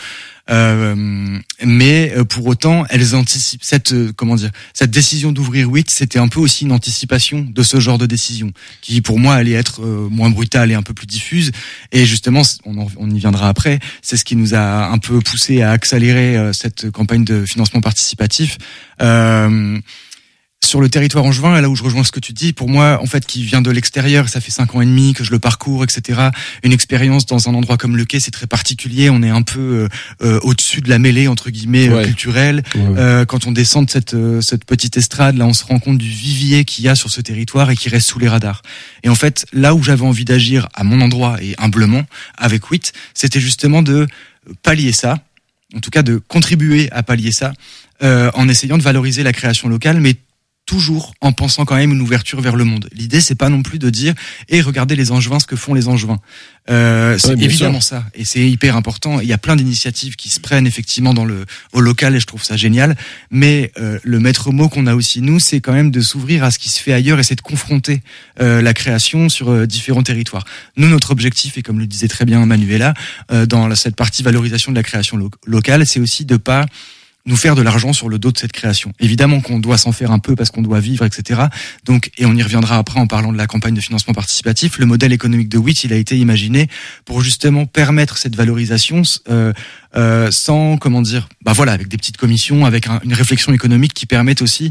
Euh, mais pour autant, elles anticipent cette euh, comment dire cette décision d'ouvrir WIT, c'était un peu aussi une anticipation de ce genre de décision qui, pour moi, allait être euh, moins brutale et un peu plus diffuse. Et justement, on, en, on y viendra après. C'est ce qui nous a un peu poussé à accélérer euh, cette campagne de financement participatif. Euh, Sur le territoire angevin, là où je rejoins ce que tu dis, pour moi, en fait, qui vient de l'extérieur, ça fait cinq ans et demi que je le parcours, et cetera. Une expérience dans un endroit comme le Quai, c'est très particulier. On est un peu euh, au-dessus de la mêlée entre guillemets ouais. culturelle. Ouais, ouais. Euh, quand on descend de cette euh, cette petite estrade, là, on se rend compte du vivier qu'il y a sur ce territoire et qui reste sous les radars. Et en fait, là où j'avais envie d'agir à mon endroit et humblement avec WIT, c'était justement de pallier ça, en tout cas de contribuer à pallier ça, euh, en essayant de valoriser la création locale, mais toujours en pensant quand même une ouverture vers le monde. L'idée, c'est pas non plus de dire et eh, regardez les Angevins, ce que font les Angevins. Euh, c'est ouais, évidemment sûr. Ça, et c'est hyper important. Il y a plein d'initiatives qui se prennent effectivement dans le au local, et je trouve ça génial. Mais euh, le maître mot qu'on a aussi nous, c'est quand même de s'ouvrir à ce qui se fait ailleurs et c'est de confronter euh, la création sur euh, différents territoires. Nous, notre objectif, et comme le disait très bien Manuela, euh, dans la, cette partie valorisation de la création lo- locale, c'est aussi de pas nous faire de l'argent sur le dos de cette création. Évidemment qu'on doit s'en faire un peu parce qu'on doit vivre, et cetera. Donc, et on y reviendra après en parlant de la campagne de financement participatif. Le modèle économique de WIT, il a été imaginé pour justement permettre cette valorisation euh, euh, sans, comment dire, bah voilà, avec des petites commissions, avec un, une réflexion économique qui permette aussi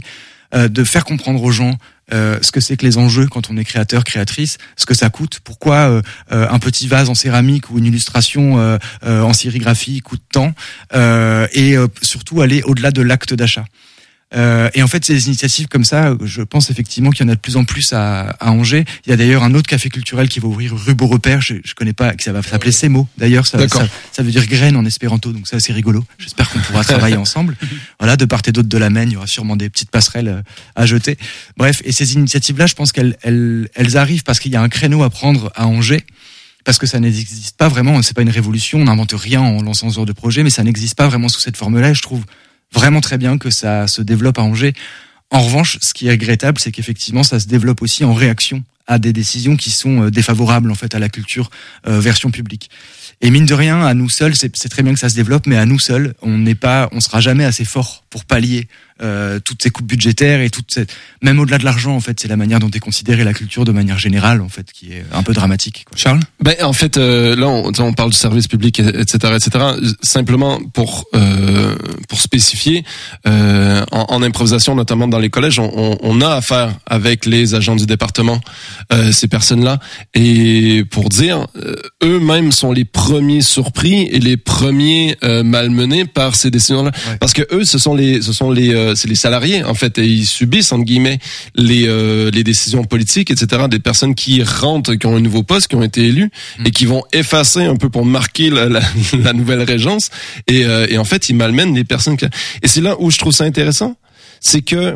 euh, de faire comprendre aux gens euh, ce que c'est que les enjeux quand on est créateur, créatrice, ce que ça coûte, pourquoi euh, euh, un petit vase en céramique ou une illustration euh, euh, en sérigraphie coûte tant, euh, et euh, surtout aller au-delà de l'acte d'achat. Euh, et en fait, ces initiatives comme ça, je pense effectivement qu'il y en a de plus en plus à, à Angers. Il y a d'ailleurs un autre café culturel qui va ouvrir rue Beaurepaire, je, je connais pas, qui ça va s'appeler Semo. D'ailleurs, ça, ça, ça veut dire graine en espéranto, donc ça c'est rigolo. J'espère qu'on pourra travailler ensemble. Voilà, de part et d'autre de la Maine, il y aura sûrement des petites passerelles à jeter. Bref, et ces initiatives-là, je pense qu'elles elles, elles arrivent parce qu'il y a un créneau à prendre à Angers. Parce que ça n'existe pas vraiment, c'est pas une révolution, on n'invente rien en lançant ce genre de projet, mais ça n'existe pas vraiment sous cette forme-là, et je trouve vraiment très bien que ça se développe à Angers. En revanche, ce qui est regrettable, c'est qu'effectivement, ça se développe aussi en réaction à des décisions qui sont défavorables en fait à la culture euh, version publique. Et mine de rien, à nous seuls, c'est, c'est très bien que ça se développe, mais à nous seuls, on n'est pas, on sera jamais assez fort pour pallier euh, toutes ces coupes budgétaires et toutes ces, même au-delà de l'argent en fait, c'est la manière dont est considérée la culture de manière générale en fait qui est un peu dramatique. Quoi. Charles ? Ben en fait euh, là on, on parle du service public et cetera et cetera. Simplement pour euh, pour spécifier euh, en, en improvisation notamment dans les collèges, on, on, on a affaire avec les agents du département, euh, ces personnes-là, et pour dire euh, eux-mêmes sont les premiers surpris et les premiers euh, malmenés par ces décisions-là, ouais. Parce que eux ce sont les ce sont les euh, c'est les salariés en fait et ils subissent entre guillemets les euh, les décisions politiques et cetera des personnes qui rentrent, qui ont un nouveau poste, qui ont été élus mmh. et qui vont effacer un peu pour marquer la, la, la nouvelle régence et euh, et en fait ils malmènent les personnes qui... et c'est là où je trouve ça intéressant, c'est que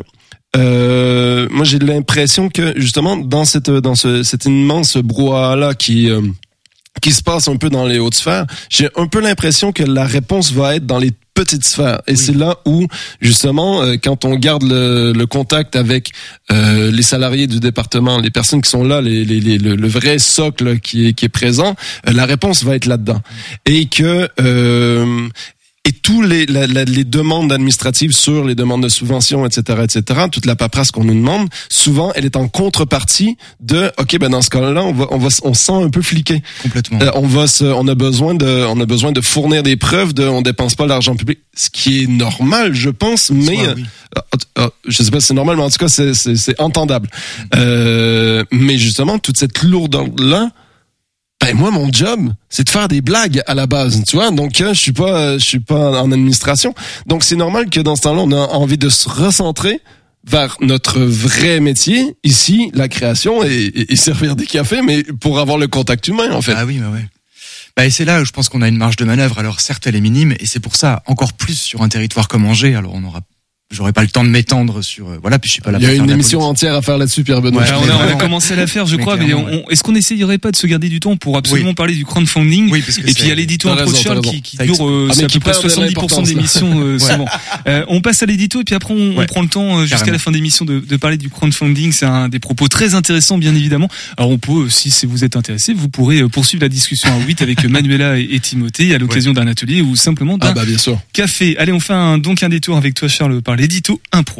euh, moi j'ai l'impression que justement dans cette dans ce cet immense brouhaha là qui euh, qui se passe un peu dans les hautes sphères, j'ai un peu l'impression que la réponse va être dans les petites sphères. Et oui. C'est là où, justement, euh, quand on garde le, le contact avec euh, les salariés du département, les personnes qui sont là, les, les, les, le, le vrai socle qui est, qui est présent, euh, la réponse va être là-dedans. Et que... Euh, Et tous les la, la, les demandes administratives sur les demandes de subventions, et cetera, et cetera, toute la paperasse qu'on nous demande, souvent, elle est en contrepartie de, ok, ben dans ce cas-là, on va, on va, on se sent un peu fliqué. Complètement. Euh, on va se, on a besoin de, on a besoin de fournir des preuves de, on dépense pas l'argent public, ce qui est normal, je pense, mais Soit, oui. euh, euh, je sais pas si c'est normal, mais en tout cas, c'est, c'est, c'est entendable. Euh, mais justement, toute cette lourdeur-là. Ben moi mon job c'est de faire des blagues à la base, tu vois, donc je suis pas je suis pas en administration, donc c'est normal que dans ce temps-là on a envie de se recentrer vers notre vrai métier ici, la création et, et, et servir des cafés, mais pour avoir le contact humain en fait. Ah oui, bah ouais. Bah et c'est là où je pense qu'on a une marge de manœuvre. Alors certes elle est minime et c'est pour ça encore plus sur un territoire comme Angers. Alors on aura J'aurais pas le temps de m'étendre sur euh, voilà puis je suis pas là. Il y a une émission entière à faire là-dessus, Pierre Benoît. Ouais, on, a, on a commencé à la faire, je mais crois. Mais on, on, est-ce qu'on essayerait pas de se garder du temps pour absolument oui. parler du crowdfunding oui, parce que et puis il y a l'édito impro de Charles qui, qui dure euh, ah, c'est à peu près soixante-dix pour cent de l'émission euh, ouais. souvent. Euh, on passe à l'édito et puis après on, ouais. on prend le temps euh, jusqu'à Carrément. la fin de l'émission de, de parler du crowdfunding. C'est un des propos très intéressants, bien évidemment. Alors on peut, si vous êtes intéressé, vous pourrez poursuivre la discussion à huit avec Manuela et, et Timothée à l'occasion ouais. d'un atelier ou simplement d'un ah bah, bien sûr. café. Allez, on fait un, donc un détour avec toi, Charles, par l'édito impro.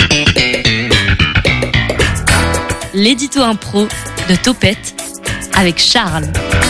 L'édito impro de Topette avec Charles.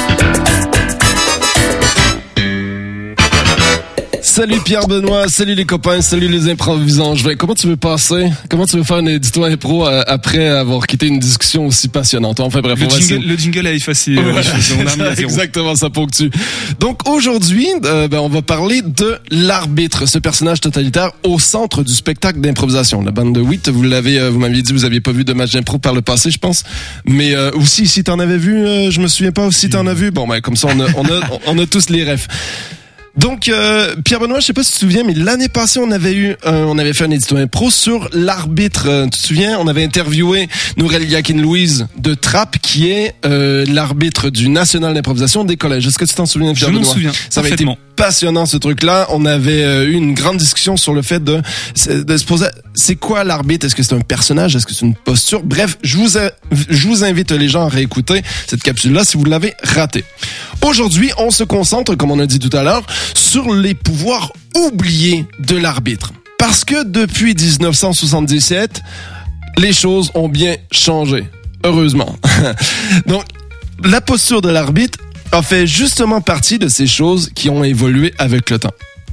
Salut Pierre Benoît, salut les copains, salut les improvisants. Je vais, comment tu veux passer? Comment tu veux faire un édito impro euh, après avoir quitté une discussion aussi passionnante? Enfin bref, le, on va jingle, essayer... le jingle a effacé euh, ouais, les choses. On a remis à zéro. Exactement, ça ponctue. Donc aujourd'hui, euh, ben, on va parler de l'arbitre, ce personnage totalitaire au centre du spectacle d'improvisation. La bande de huit, vous l'avez, euh, vous m'aviez dit, vous aviez pas vu de match d'impro par le passé, je pense. Mais euh, aussi, si t'en avais vu, euh, je me souviens pas. Si t'en as vu, bon ben comme ça, on a, on a, on a tous les refs. Donc euh, Pierre Benoît, je sais pas si tu te souviens, mais l'année passée on avait eu, euh, on avait fait un édito impro sur l'arbitre. Euh, tu te souviens, on avait interviewé Nourel Yakin-Louise de Trappes, qui est euh, l'arbitre du national d'improvisation des collèges. Est-ce que tu t'en souviens, Pierre Je Benoît? m'en souviens. Ça avait été passionnant ce truc-là. On avait euh, eu une grande discussion sur le fait de, de se poser, c'est quoi l'arbitre? Est-ce que c'est un personnage? Est-ce que c'est une posture? Bref, je vous, a, je vous invite les gens à réécouter cette capsule-là si vous l'avez ratée. Aujourd'hui, on se concentre, comme on a dit tout à l'heure, sur les pouvoirs oubliés de l'arbitre. Parce que depuis dix-neuf cent soixante-dix-sept, les choses ont bien changé. Heureusement. Donc, la posture de l'arbitre a fait justement partie de ces choses qui ont évolué avec le temps.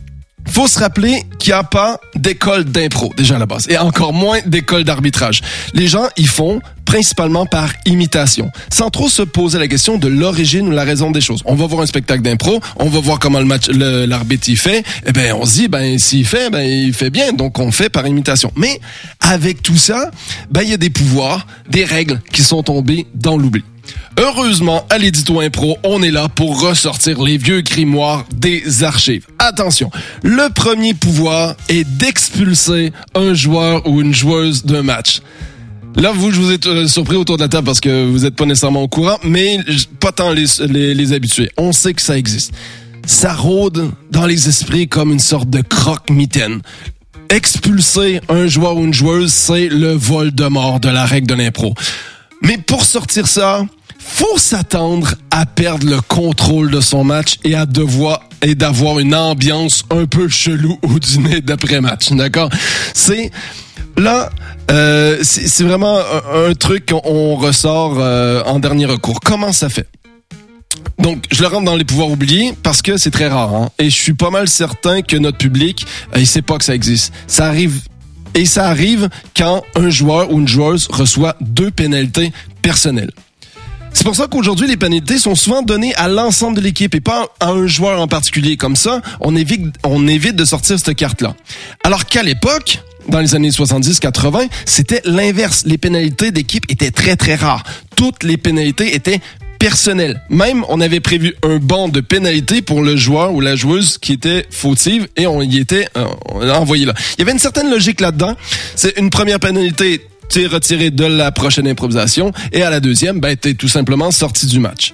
faut se rappeler qu'il n'y a pas d'école d'impro, déjà à la base, et encore moins d'école d'arbitrage. Les gens y font principalement par imitation, sans trop se poser la question de l'origine ou la raison des choses. On va voir un spectacle d'impro, on va voir comment le match, le, l'arbitre y fait, et ben on se dit, ben s'il fait, ben il fait bien, donc on fait par imitation. Mais avec tout ça, ben il y a des pouvoirs, des règles qui sont tombées dans l'oubli. Heureusement, à l'édito impro, on est là pour ressortir les vieux grimoires des archives. Attention, le premier pouvoir est d'expulser un joueur ou une joueuse d'un match. Là, vous, je vous ai euh, surpris autour de la table parce que vous êtes pas nécessairement au courant, mais pas tant les, les, les habitués. On sait que ça existe. Ça rôde dans les esprits comme une sorte de croque-mitaine. Expulser un joueur ou une joueuse, c'est le Voldemort de la règle de l'impro. Mais pour sortir ça, faut s'attendre à perdre le contrôle de son match et à devoir et d'avoir une ambiance un peu chelou au dîner d'après-match, d'accord? C'est là, euh, c'est, c'est vraiment un, un truc qu'on ressort euh, en dernier recours. Comment ça fait? Donc, je le rentre dans les pouvoirs oubliés parce que c'est très rare, hein, et je suis pas mal certain que notre public, euh, il sait pas que ça existe. Ça arrive. Et ça arrive quand un joueur ou une joueuse reçoit deux pénalités personnelles. C'est pour ça qu'aujourd'hui, les pénalités sont souvent données à l'ensemble de l'équipe et pas à un joueur en particulier. Comme ça, on évite, on évite de sortir cette carte-là. Alors qu'à l'époque, dans les années soixante-dix quatre-vingts, c'était l'inverse. Les pénalités d'équipe étaient très, très rares. Toutes les pénalités étaient personnel. Même, on avait prévu un banc de pénalité pour le joueur ou la joueuse qui était fautive et on y était euh, on l'a envoyé là. Il y avait une certaine logique là-dedans. C'est une première pénalité, t'es retiré de la prochaine improvisation et à la deuxième, ben, t'es tout simplement sorti du match.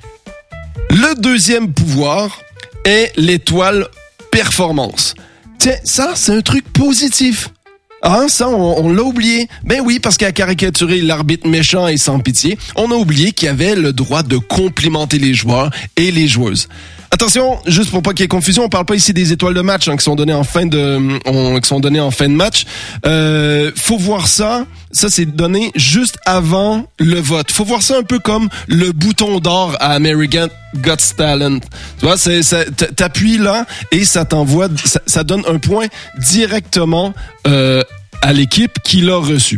Le deuxième pouvoir est l'étoile performance. Tiens, ça, c'est un truc positif. Ah, ça, on, on l'a oublié. Ben oui, parce qu'à caricaturer l'arbitre méchant et sans pitié, on a oublié qu'il y avait le droit de complimenter les joueurs et les joueuses. Attention, juste pour pas qu'il y ait confusion, on parle pas ici des étoiles de match hein, qui sont données en fin de, on, qui sont données en fin de match. Euh, faut voir ça. Ça, c'est donné juste avant le vote. Faut voir ça un peu comme le bouton d'or à American Got Talent. Tu vois, c'est, ça, t'appuies là et ça t'envoie, ça, ça donne un point directement euh, à l'équipe qui l'a reçu.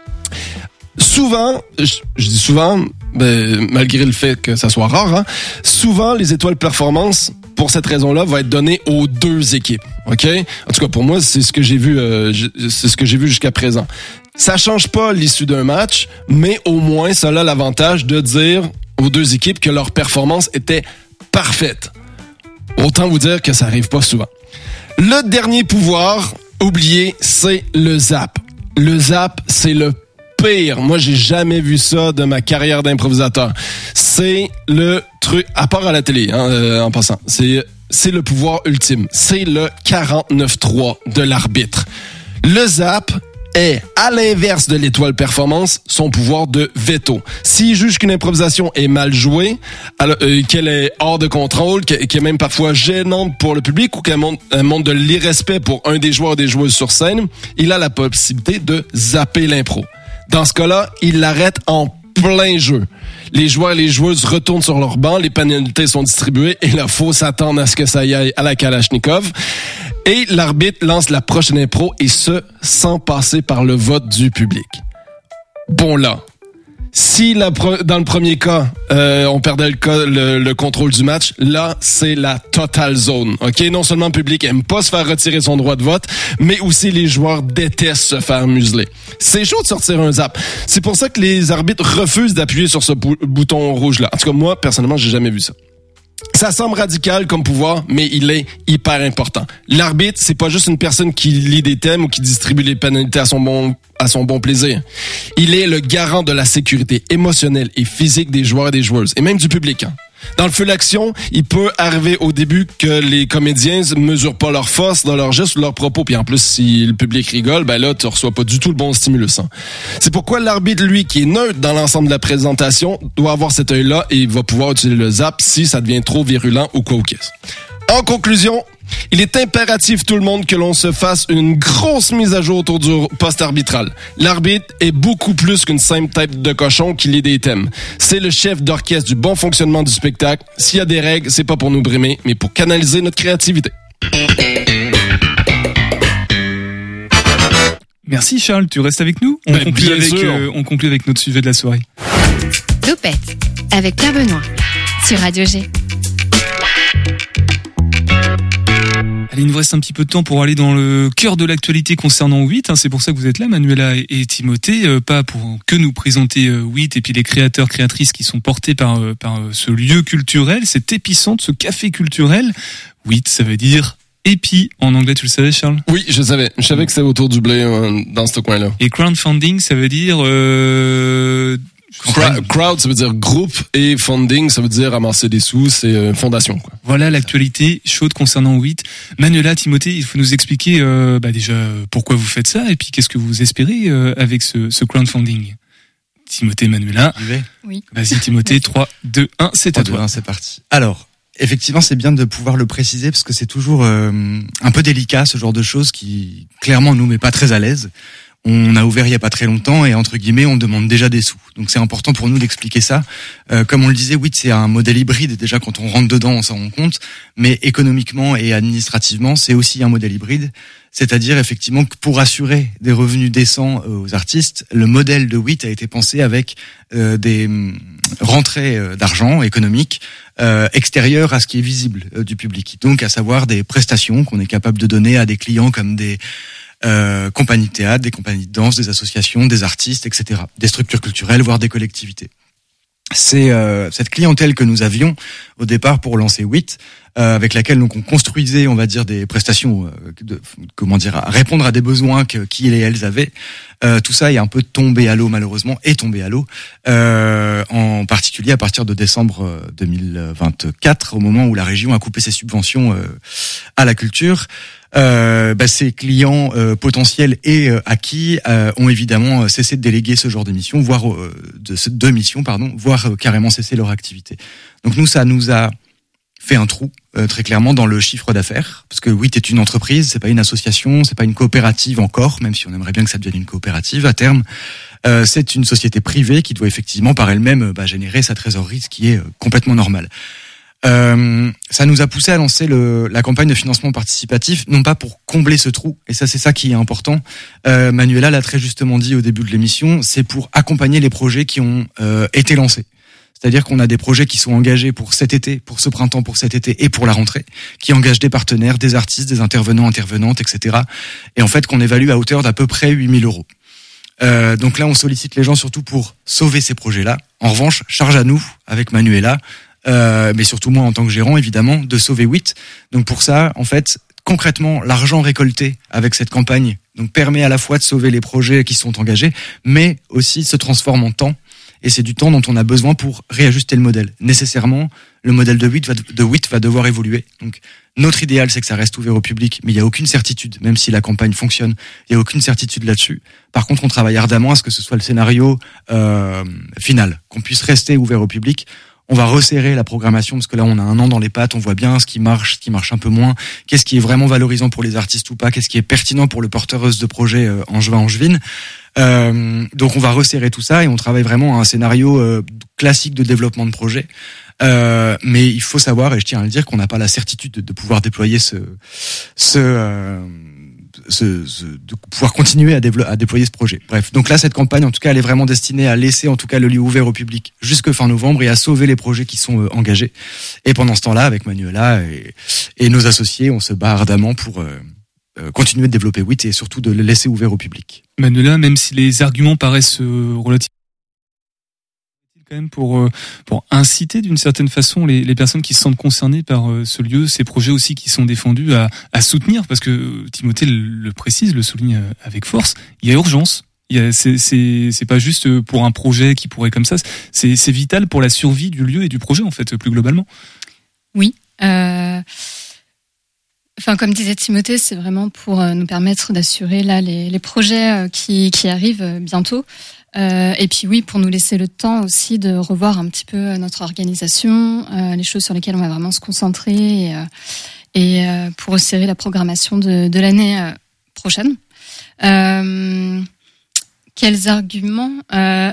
Souvent, je, je dis souvent, ben, malgré le fait que ça soit rare, hein, souvent les étoiles performance, pour cette raison-là, vont être données aux deux équipes. Ok? En tout cas, pour moi, c'est ce que j'ai vu, euh, c'est ce que j'ai vu jusqu'à présent. Ça change pas l'issue d'un match, mais au moins, ça a l'avantage de dire aux deux équipes que leur performance était parfaite. Autant vous dire que ça arrive pas souvent. Le dernier pouvoir oublié, c'est le zap. Le zap, c'est le pire. Moi, j'ai jamais vu ça de ma carrière d'improvisateur. C'est le truc, à part à la télé, hein, euh, en passant, c'est c'est le pouvoir ultime. C'est le quarante-neuf trois de l'arbitre. Le zap est, à l'inverse de l'étoile performance, son pouvoir de veto. S'il juge qu'une improvisation est mal jouée, alors, euh, qu'elle est hors de contrôle, qu'elle, qu'elle est même parfois gênante pour le public ou qu'elle montre, elle montre de l'irrespect pour un des joueurs ou des joueuses sur scène, il a la possibilité de zapper l'impro. Dans ce cas-là, il l'arrête en plein jeu. Les joueurs et les joueuses retournent sur leur banc, les pénalités sont distribuées et là, faut s'attendre à ce que ça y aille à la Kalachnikov. Et l'arbitre lance la prochaine impro et ce, sans passer par le vote du public. Bon là, si la pre- dans le premier cas, euh, on perdait le, cas, le, le contrôle du match, là, c'est la totale zone. Ok, non seulement le public aime pas se faire retirer son droit de vote, mais aussi les joueurs détestent se faire museler. C'est chaud de sortir un zap. C'est pour ça que les arbitres refusent d'appuyer sur ce bou- bouton rouge-là. En tout cas, moi, personnellement, j'ai jamais vu ça. Ça semble radical comme pouvoir, mais il est hyper important. L'arbitre, c'est pas juste une personne qui lit des thèmes ou qui distribue les pénalités à son bon, à son bon plaisir. Il est le garant de la sécurité émotionnelle et physique des joueurs et des joueuses, et même du public, hein. Dans le feu d'action, il peut arriver au début que les comédiens mesurent pas leur force dans leurs gestes ou leurs propos. Puis en plus, si le public rigole, ben là, tu reçois pas du tout le bon stimulus. Hein. C'est pourquoi l'arbitre, lui, qui est neutre dans l'ensemble de la présentation, doit avoir cet œil-là et il va pouvoir utiliser le zap si ça devient trop virulent ou quoi ou qu'est-ce. En conclusion, il est impératif, tout le monde, que l'on se fasse une grosse mise à jour autour du poste arbitral. L'arbitre est beaucoup plus qu'une simple tête de cochon qui lit des thèmes. C'est le chef d'orchestre du bon fonctionnement du spectacle. S'il y a des règles, c'est pas pour nous brimer, mais pour canaliser notre créativité. Merci Charles, tu restes avec nous. On, Mais conclut bien avec, sûr. euh, on conclut avec notre sujet de la soirée. Topette avec Pierre Benoît sur Radio G. Allez, il nous reste un petit peu de temps pour aller dans le cœur de l'actualité concernant huit. Hein, c'est pour ça que vous êtes là, Manuela et, et Timothée, euh, pas pour que nous présenter euh, huit et puis les créateurs, créatrices qui sont portés par, euh, par euh, ce lieu culturel, cet épicentre, ce café culturel. huit, ça veut dire épi en anglais, tu le savais Charles? Oui, je savais. Je savais que c'était autour du blé euh, dans ce coin-là. Et crowdfunding, ça veut dire... Euh, Crowd, crowd, ça veut dire groupe, et funding, ça veut dire ramasser des sous, c'est euh, fondation, quoi. Voilà l'actualité chaude concernant huit. Manuela, Timothée, il faut nous expliquer euh, bah déjà pourquoi vous faites ça et puis qu'est-ce que vous espérez euh, avec ce, ce crowdfunding. Timothée, Manuela. J'y vais. Oui. Vas-y Timothée, trois, deux, un, c'est à trois, deux, toi. un, c'est parti. Alors, effectivement, c'est bien de pouvoir le préciser parce que c'est toujours euh, un peu délicat, ce genre de choses qui, clairement, nous met pas très à l'aise. On a ouvert il y a pas très longtemps et entre guillemets on demande déjà des sous. Donc c'est important pour nous d'expliquer ça. Euh, comme on le disait, oui, c'est un modèle hybride et déjà quand on rentre dedans on s'en rend compte. Mais économiquement et administrativement c'est aussi un modèle hybride. C'est-à-dire effectivement que pour assurer des revenus décents aux artistes, le modèle de huit a été pensé avec euh, des rentrées d'argent économiques euh, extérieures à ce qui est visible euh, du public. Donc à savoir des prestations qu'on est capable de donner à des clients comme des Euh, compagnies de théâtre, des compagnies de danse, des associations, des artistes, et cetera. Des structures culturelles, voire des collectivités. C'est euh, cette clientèle que nous avions au départ pour lancer huit, euh, avec laquelle donc on construisait, on va dire, des prestations, euh, de, comment dire, à répondre à des besoins que qu'ils et elles avaient. Euh, tout ça est un peu tombé à l'eau malheureusement, est tombé à l'eau, euh, en particulier à partir de décembre deux mille vingt-quatre, au moment où la région a coupé ses subventions euh, à la culture. Euh, bah, ces clients euh, potentiels et euh, acquis euh, ont évidemment cessé de déléguer ce genre de missions, voire euh, de, de missions, pardon, voire euh, carrément cessé leur activité. Donc nous, ça nous a fait un trou euh, très clairement dans le chiffre d'affaires, parce que huit est une entreprise, c'est pas une association, c'est pas une coopérative encore, même si on aimerait bien que ça devienne une coopérative à terme. Euh, c'est une société privée qui doit effectivement par elle-même bah, générer sa trésorerie, ce qui est euh, complètement normal. Euh, ça nous a poussé à lancer le, la campagne de financement participatif, non pas pour combler ce trou, et ça c'est ça qui est important. Euh, Manuela l'a très justement dit au début de l'émission, c'est pour accompagner les projets qui ont euh, été lancés. C'est-à-dire qu'on a des projets qui sont engagés pour cet été, pour ce printemps, pour cet été et pour la rentrée, qui engagent des partenaires, des artistes, des intervenants, intervenantes, et cetera. Et en fait qu'on évalue à hauteur d'à peu près huit mille euros. Euh, donc là, on sollicite les gens surtout pour sauver ces projets-là. En revanche, charge à nous, avec Manuela, Euh, mais surtout moi en tant que gérant évidemment, de sauver huit. Donc pour ça, en fait, concrètement, l'argent récolté avec cette campagne donc permet à la fois de sauver les projets qui sont engagés, mais aussi se transforme en temps. Et c'est du temps dont on a besoin pour réajuster le modèle. Nécessairement, le modèle de huit va, de huit va devoir évoluer. Donc notre idéal, c'est que ça reste ouvert au public, mais il n'y a aucune certitude, même si la campagne fonctionne, il n'y a aucune certitude là-dessus. Par contre, on travaille ardemment à ce que ce soit le scénario euh, final, qu'on puisse rester ouvert au public. On va resserrer la programmation parce que là on a un an dans les pattes, on voit bien ce qui marche, ce qui marche un peu moins, qu'est-ce qui est vraiment valorisant pour les artistes ou pas, qu'est-ce qui est pertinent pour le porteuse de projet euh, angevin angevine. Euh, donc on va resserrer tout ça et on travaille vraiment à un scénario euh, classique de développement de projet. Euh, mais il faut savoir, et je tiens à le dire, qu'on n'a pas la certitude de, de pouvoir déployer ce, ce euh, Ce, ce, de pouvoir continuer à, développer, à déployer ce projet. Bref, donc là, cette campagne, en tout cas, elle est vraiment destinée à laisser, en tout cas, le lieu ouvert au public jusque fin novembre et à sauver les projets qui sont euh, engagés. Et pendant ce temps-là, avec Manuela et, et nos associés, on se bat ardemment pour euh, euh, continuer de développer huit et surtout de le laisser ouvert au public. Manuela, même si les arguments paraissent euh, relativement quand même pour euh, pour inciter d'une certaine façon les, les personnes qui se sentent concernées par euh, ce lieu, ces projets aussi qui sont défendus à, à soutenir, parce que euh, Timothée le, le précise, le souligne euh, avec force, il y a urgence. Il y a, c'est, c'est, c'est pas juste pour un projet qui pourrait comme ça, c'est, c'est vital pour la survie du lieu et du projet en fait, plus globalement. Oui. Euh... Enfin, comme disait Timothée, c'est vraiment pour nous permettre d'assurer là les, les projets qui, qui arrivent bientôt. Euh, et puis oui, pour nous laisser le temps aussi de revoir un petit peu notre organisation, euh, les choses sur lesquelles on va vraiment se concentrer et, euh, et euh, pour resserrer la programmation de, de l'année euh, prochaine. Euh, Quels arguments euh...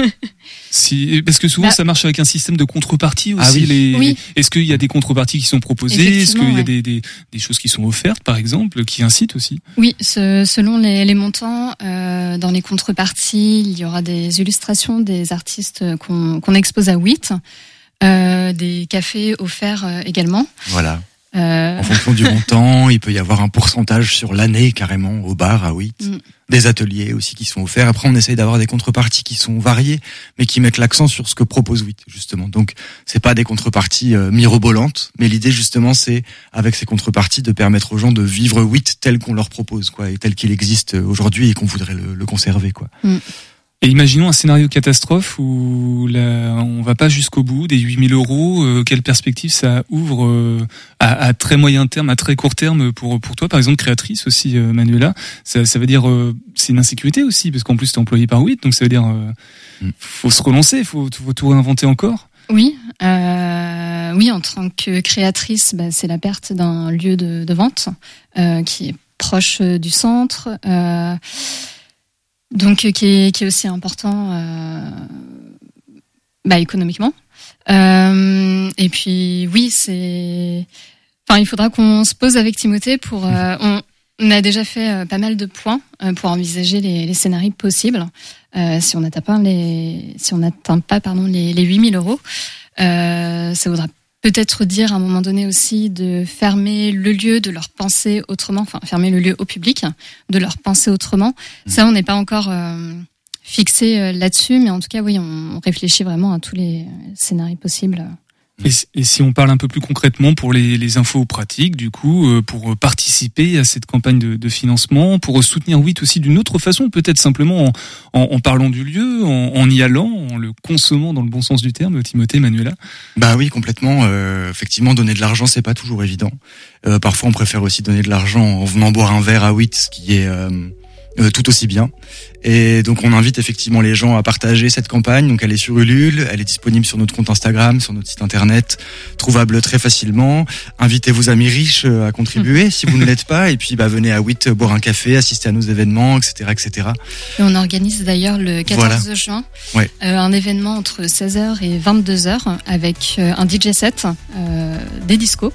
Si, parce que souvent bah, ça marche avec un système de contrepartie aussi. Ah oui. Les, oui. Est-ce qu'il y a des contreparties qui sont proposées? Est-ce qu'il y a ouais. des, des, des choses qui sont offertes, par exemple, qui incitent aussi? Oui, ce, selon les, les montants, euh, dans les contreparties, il y aura des illustrations des artistes qu'on, qu'on expose à huit, euh, des cafés offerts euh, également. Voilà. Euh... En fonction du montant, il peut y avoir un pourcentage sur l'année carrément au bar à huit. Mm. Des ateliers aussi qui sont offerts. Après, on essaye d'avoir des contreparties qui sont variées, mais qui mettent l'accent sur ce que propose huit, justement. Donc, c'est pas des contreparties euh, mirobolantes, mais l'idée, justement, c'est, avec ces contreparties, de permettre aux gens de vivre huit tel qu'on leur propose, quoi, et tel qu'il existe aujourd'hui et qu'on voudrait le, le conserver, quoi. Mm. Et imaginons un scénario catastrophe où là, on va pas jusqu'au bout des huit mille euros. Euh, quelle perspective ça ouvre euh, à, à très moyen terme, à très court terme pour pour toi, par exemple, créatrice aussi, euh, Manuela. Ça, ça veut dire euh, c'est une insécurité aussi, parce qu'en plus t'es employé par huit, donc ça veut dire euh, mm. faut se relancer, faut, faut tout réinventer encore. Oui, euh, oui, en tant que créatrice, bah, c'est la perte d'un lieu de, de vente euh, qui est proche du centre. Euh, Donc qui est, qui est aussi important euh, bah, économiquement. Euh, et puis oui, c'est. Enfin, il faudra qu'on se pose avec Timothée pour. Euh, on, on a déjà fait euh, pas mal de points euh, pour envisager les, les scénarios possibles. Euh, si on n'atteint pas les, si on n'atteint pas pardon les, les huit mille euros, euh, ça voudra peut-être dire à un moment donné aussi de fermer le lieu, de leur penser autrement, enfin fermer le lieu au public, de leur penser autrement. Ça, on n'est pas encore euh, fixé euh, là-dessus, mais en tout cas, oui, on réfléchit vraiment à tous les scénarios possibles. Et, et si on parle un peu plus concrètement pour les, les infos pratiques, du coup, euh, pour participer à cette campagne de, de financement, pour soutenir huit aussi d'une autre façon, peut-être simplement en, en, en parlant du lieu, en, en y allant, en le consommant dans le bon sens du terme, Timothée, Manuela. Bah oui, complètement. Euh, effectivement, donner de l'argent, c'est pas toujours évident. Euh, parfois, on préfère aussi donner de l'argent en venant boire un verre à huit, ce qui est euh, euh, tout aussi bien. Et donc on invite effectivement les gens à partager cette campagne. Donc elle est sur Ulule, elle est disponible sur notre compte Instagram, sur notre site internet, trouvable très facilement. Invitez vos amis riches à contribuer si vous ne l'êtes pas, et puis bah venez à huit boire un café, assister à nos événements, et cetera, et cetera. Et on organise d'ailleurs le quatorze voilà. juin ouais. euh, un événement entre seize heures et vingt-deux heures avec euh, un D J set, euh, des discos.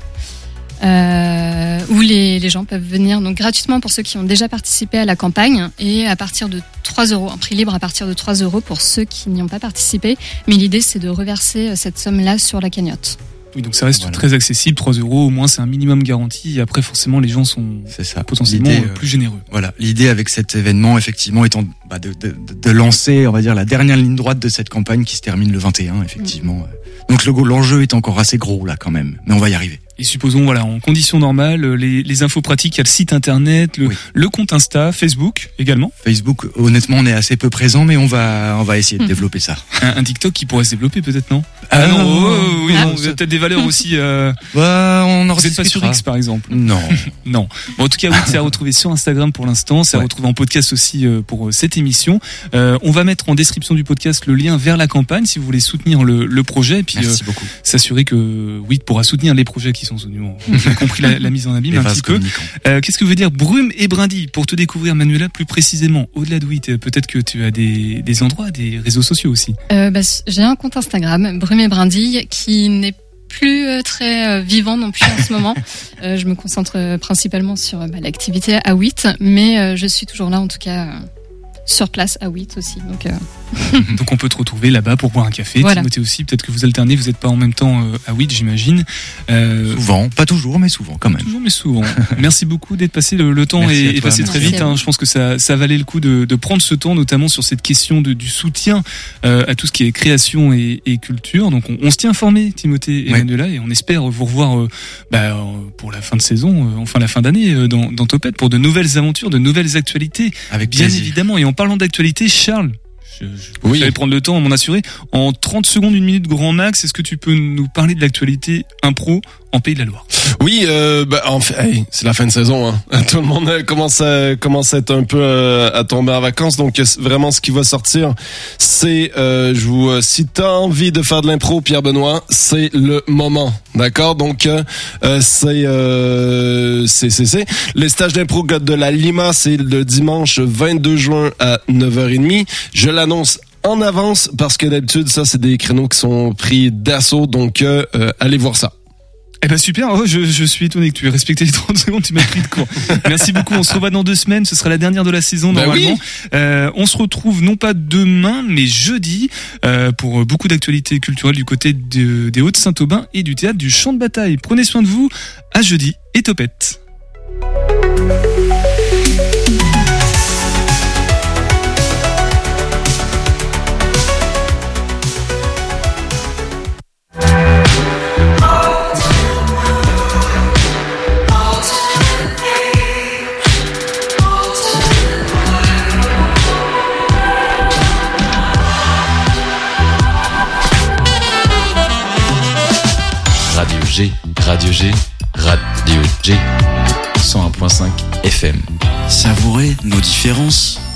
Euh, où les, les gens peuvent venir donc gratuitement pour ceux qui ont déjà participé à la campagne, et à partir de trois euros, un prix libre à partir de trois euros pour ceux qui n'y ont pas participé. Mais l'idée, c'est de reverser cette somme-là sur la cagnotte. Oui, donc ça reste voilà. très accessible, trois euros au moins, c'est un minimum garanti. Et après, forcément, les gens sont c'est ça. potentiellement L'idée, plus généreux. Voilà, l'idée avec cet événement, effectivement, étant bah, de, de, de lancer, on va dire, la dernière ligne droite de cette campagne qui se termine le vingt et un, effectivement. Mmh. Donc le, l'enjeu est encore assez gros là, quand même, mais on va y arriver. Et supposons, voilà, en conditions normales, les, les infos pratiques, il y a le site internet, le, oui. le compte Insta, Facebook également. Facebook, honnêtement, on est assez peu présent, mais on va, on va essayer de mmh. développer ça. Un, un TikTok qui pourrait se développer peut-être, non? Ah, ah non, oh, oh, oui, ah, non, vous avez peut-être des valeurs aussi. Euh... Bah, on en vous n'êtes pas sur X, par exemple? Non, non. Bon, en tout cas, oui, c'est à retrouver sur Instagram pour l'instant. C'est ouais. à retrouver en podcast aussi euh, pour euh, cette émission. Euh, on va mettre en description du podcast le lien vers la campagne si vous voulez soutenir le, le projet, et puis Merci euh, beaucoup. s'assurer que oui pourra soutenir les projets qui sont soutenus. J'ai compris la, la mise en abîme un petit peu. Euh, qu'est-ce que veut dire Brume et Brindilles? Pour te découvrir, Manuela, plus précisément, au-delà de huit, peut-être que tu as des, des endroits, des réseaux sociaux aussi. Euh, bah, j'ai un compte Instagram, Brume et Brindilles, qui n'est plus euh, très euh, vivant non plus en ce moment. Euh, je me concentre euh, principalement sur euh, bah, l'activité à huit, mais euh, je suis toujours là en tout cas. Euh, sur place à huit aussi. Donc, euh... donc on peut te retrouver là-bas pour boire un café. Voilà. Timothée aussi, peut-être que vous alternez, vous n'êtes pas en même temps euh, à huit, j'imagine. Euh... Souvent, pas toujours, mais souvent quand même. Toujours, mais souvent. Merci beaucoup d'être passé le, le temps et, et passé très vite. Hein. Je pense que ça, ça valait le coup de, de prendre ce temps, notamment sur cette question de, du soutien euh, à tout ce qui est création et, et culture. Donc on, on se tient informé, Timothée et ouais. Manuela, et on espère vous revoir euh, bah, pour la fin de saison, euh, enfin la fin d'année euh, dans, dans Topette, pour de nouvelles aventures, de nouvelles actualités. Avec bien plaisir. Évidemment. Et en parlant d'actualité, Charles, je, je oui. vais prendre le temps à m'en assurer. En trente secondes, une minute grand max, est-ce que tu peux nous parler de l'actualité impro en Pays de la Loire. Oui, euh, bah, en fait, hey, c'est la fin de saison. Hein. Tout le monde commence à, commence à être un peu euh, à tomber en vacances. Donc vraiment, ce qui va sortir, c'est, euh, je vous, euh, si t'as envie de faire de l'impro, Pierre Benoît, c'est le moment, d'accord. Donc euh, c'est, euh, c'est, c'est, c'est les stages d'impro de la Lima, c'est le dimanche vingt-deux juin à neuf heures trente. Je l'annonce en avance parce que d'habitude, ça, c'est des créneaux qui sont pris d'assaut. Donc euh, euh, allez voir ça. Eh ben super, oh, je, je suis étonné que tu aies respecté les trente secondes, tu m'as pris de court. Merci beaucoup, on se revoit dans deux semaines, ce sera la dernière de la saison normalement. Bah oui. euh, on se retrouve non pas demain, mais jeudi, euh, pour beaucoup d'actualités culturelles du côté de, des Hauts-de-Saint-Aubin et du théâtre du Champ de Bataille. Prenez soin de vous, à jeudi et topette. Radio G, Radio G, Radio G, cent un virgule cinq F M. Savourez nos différences.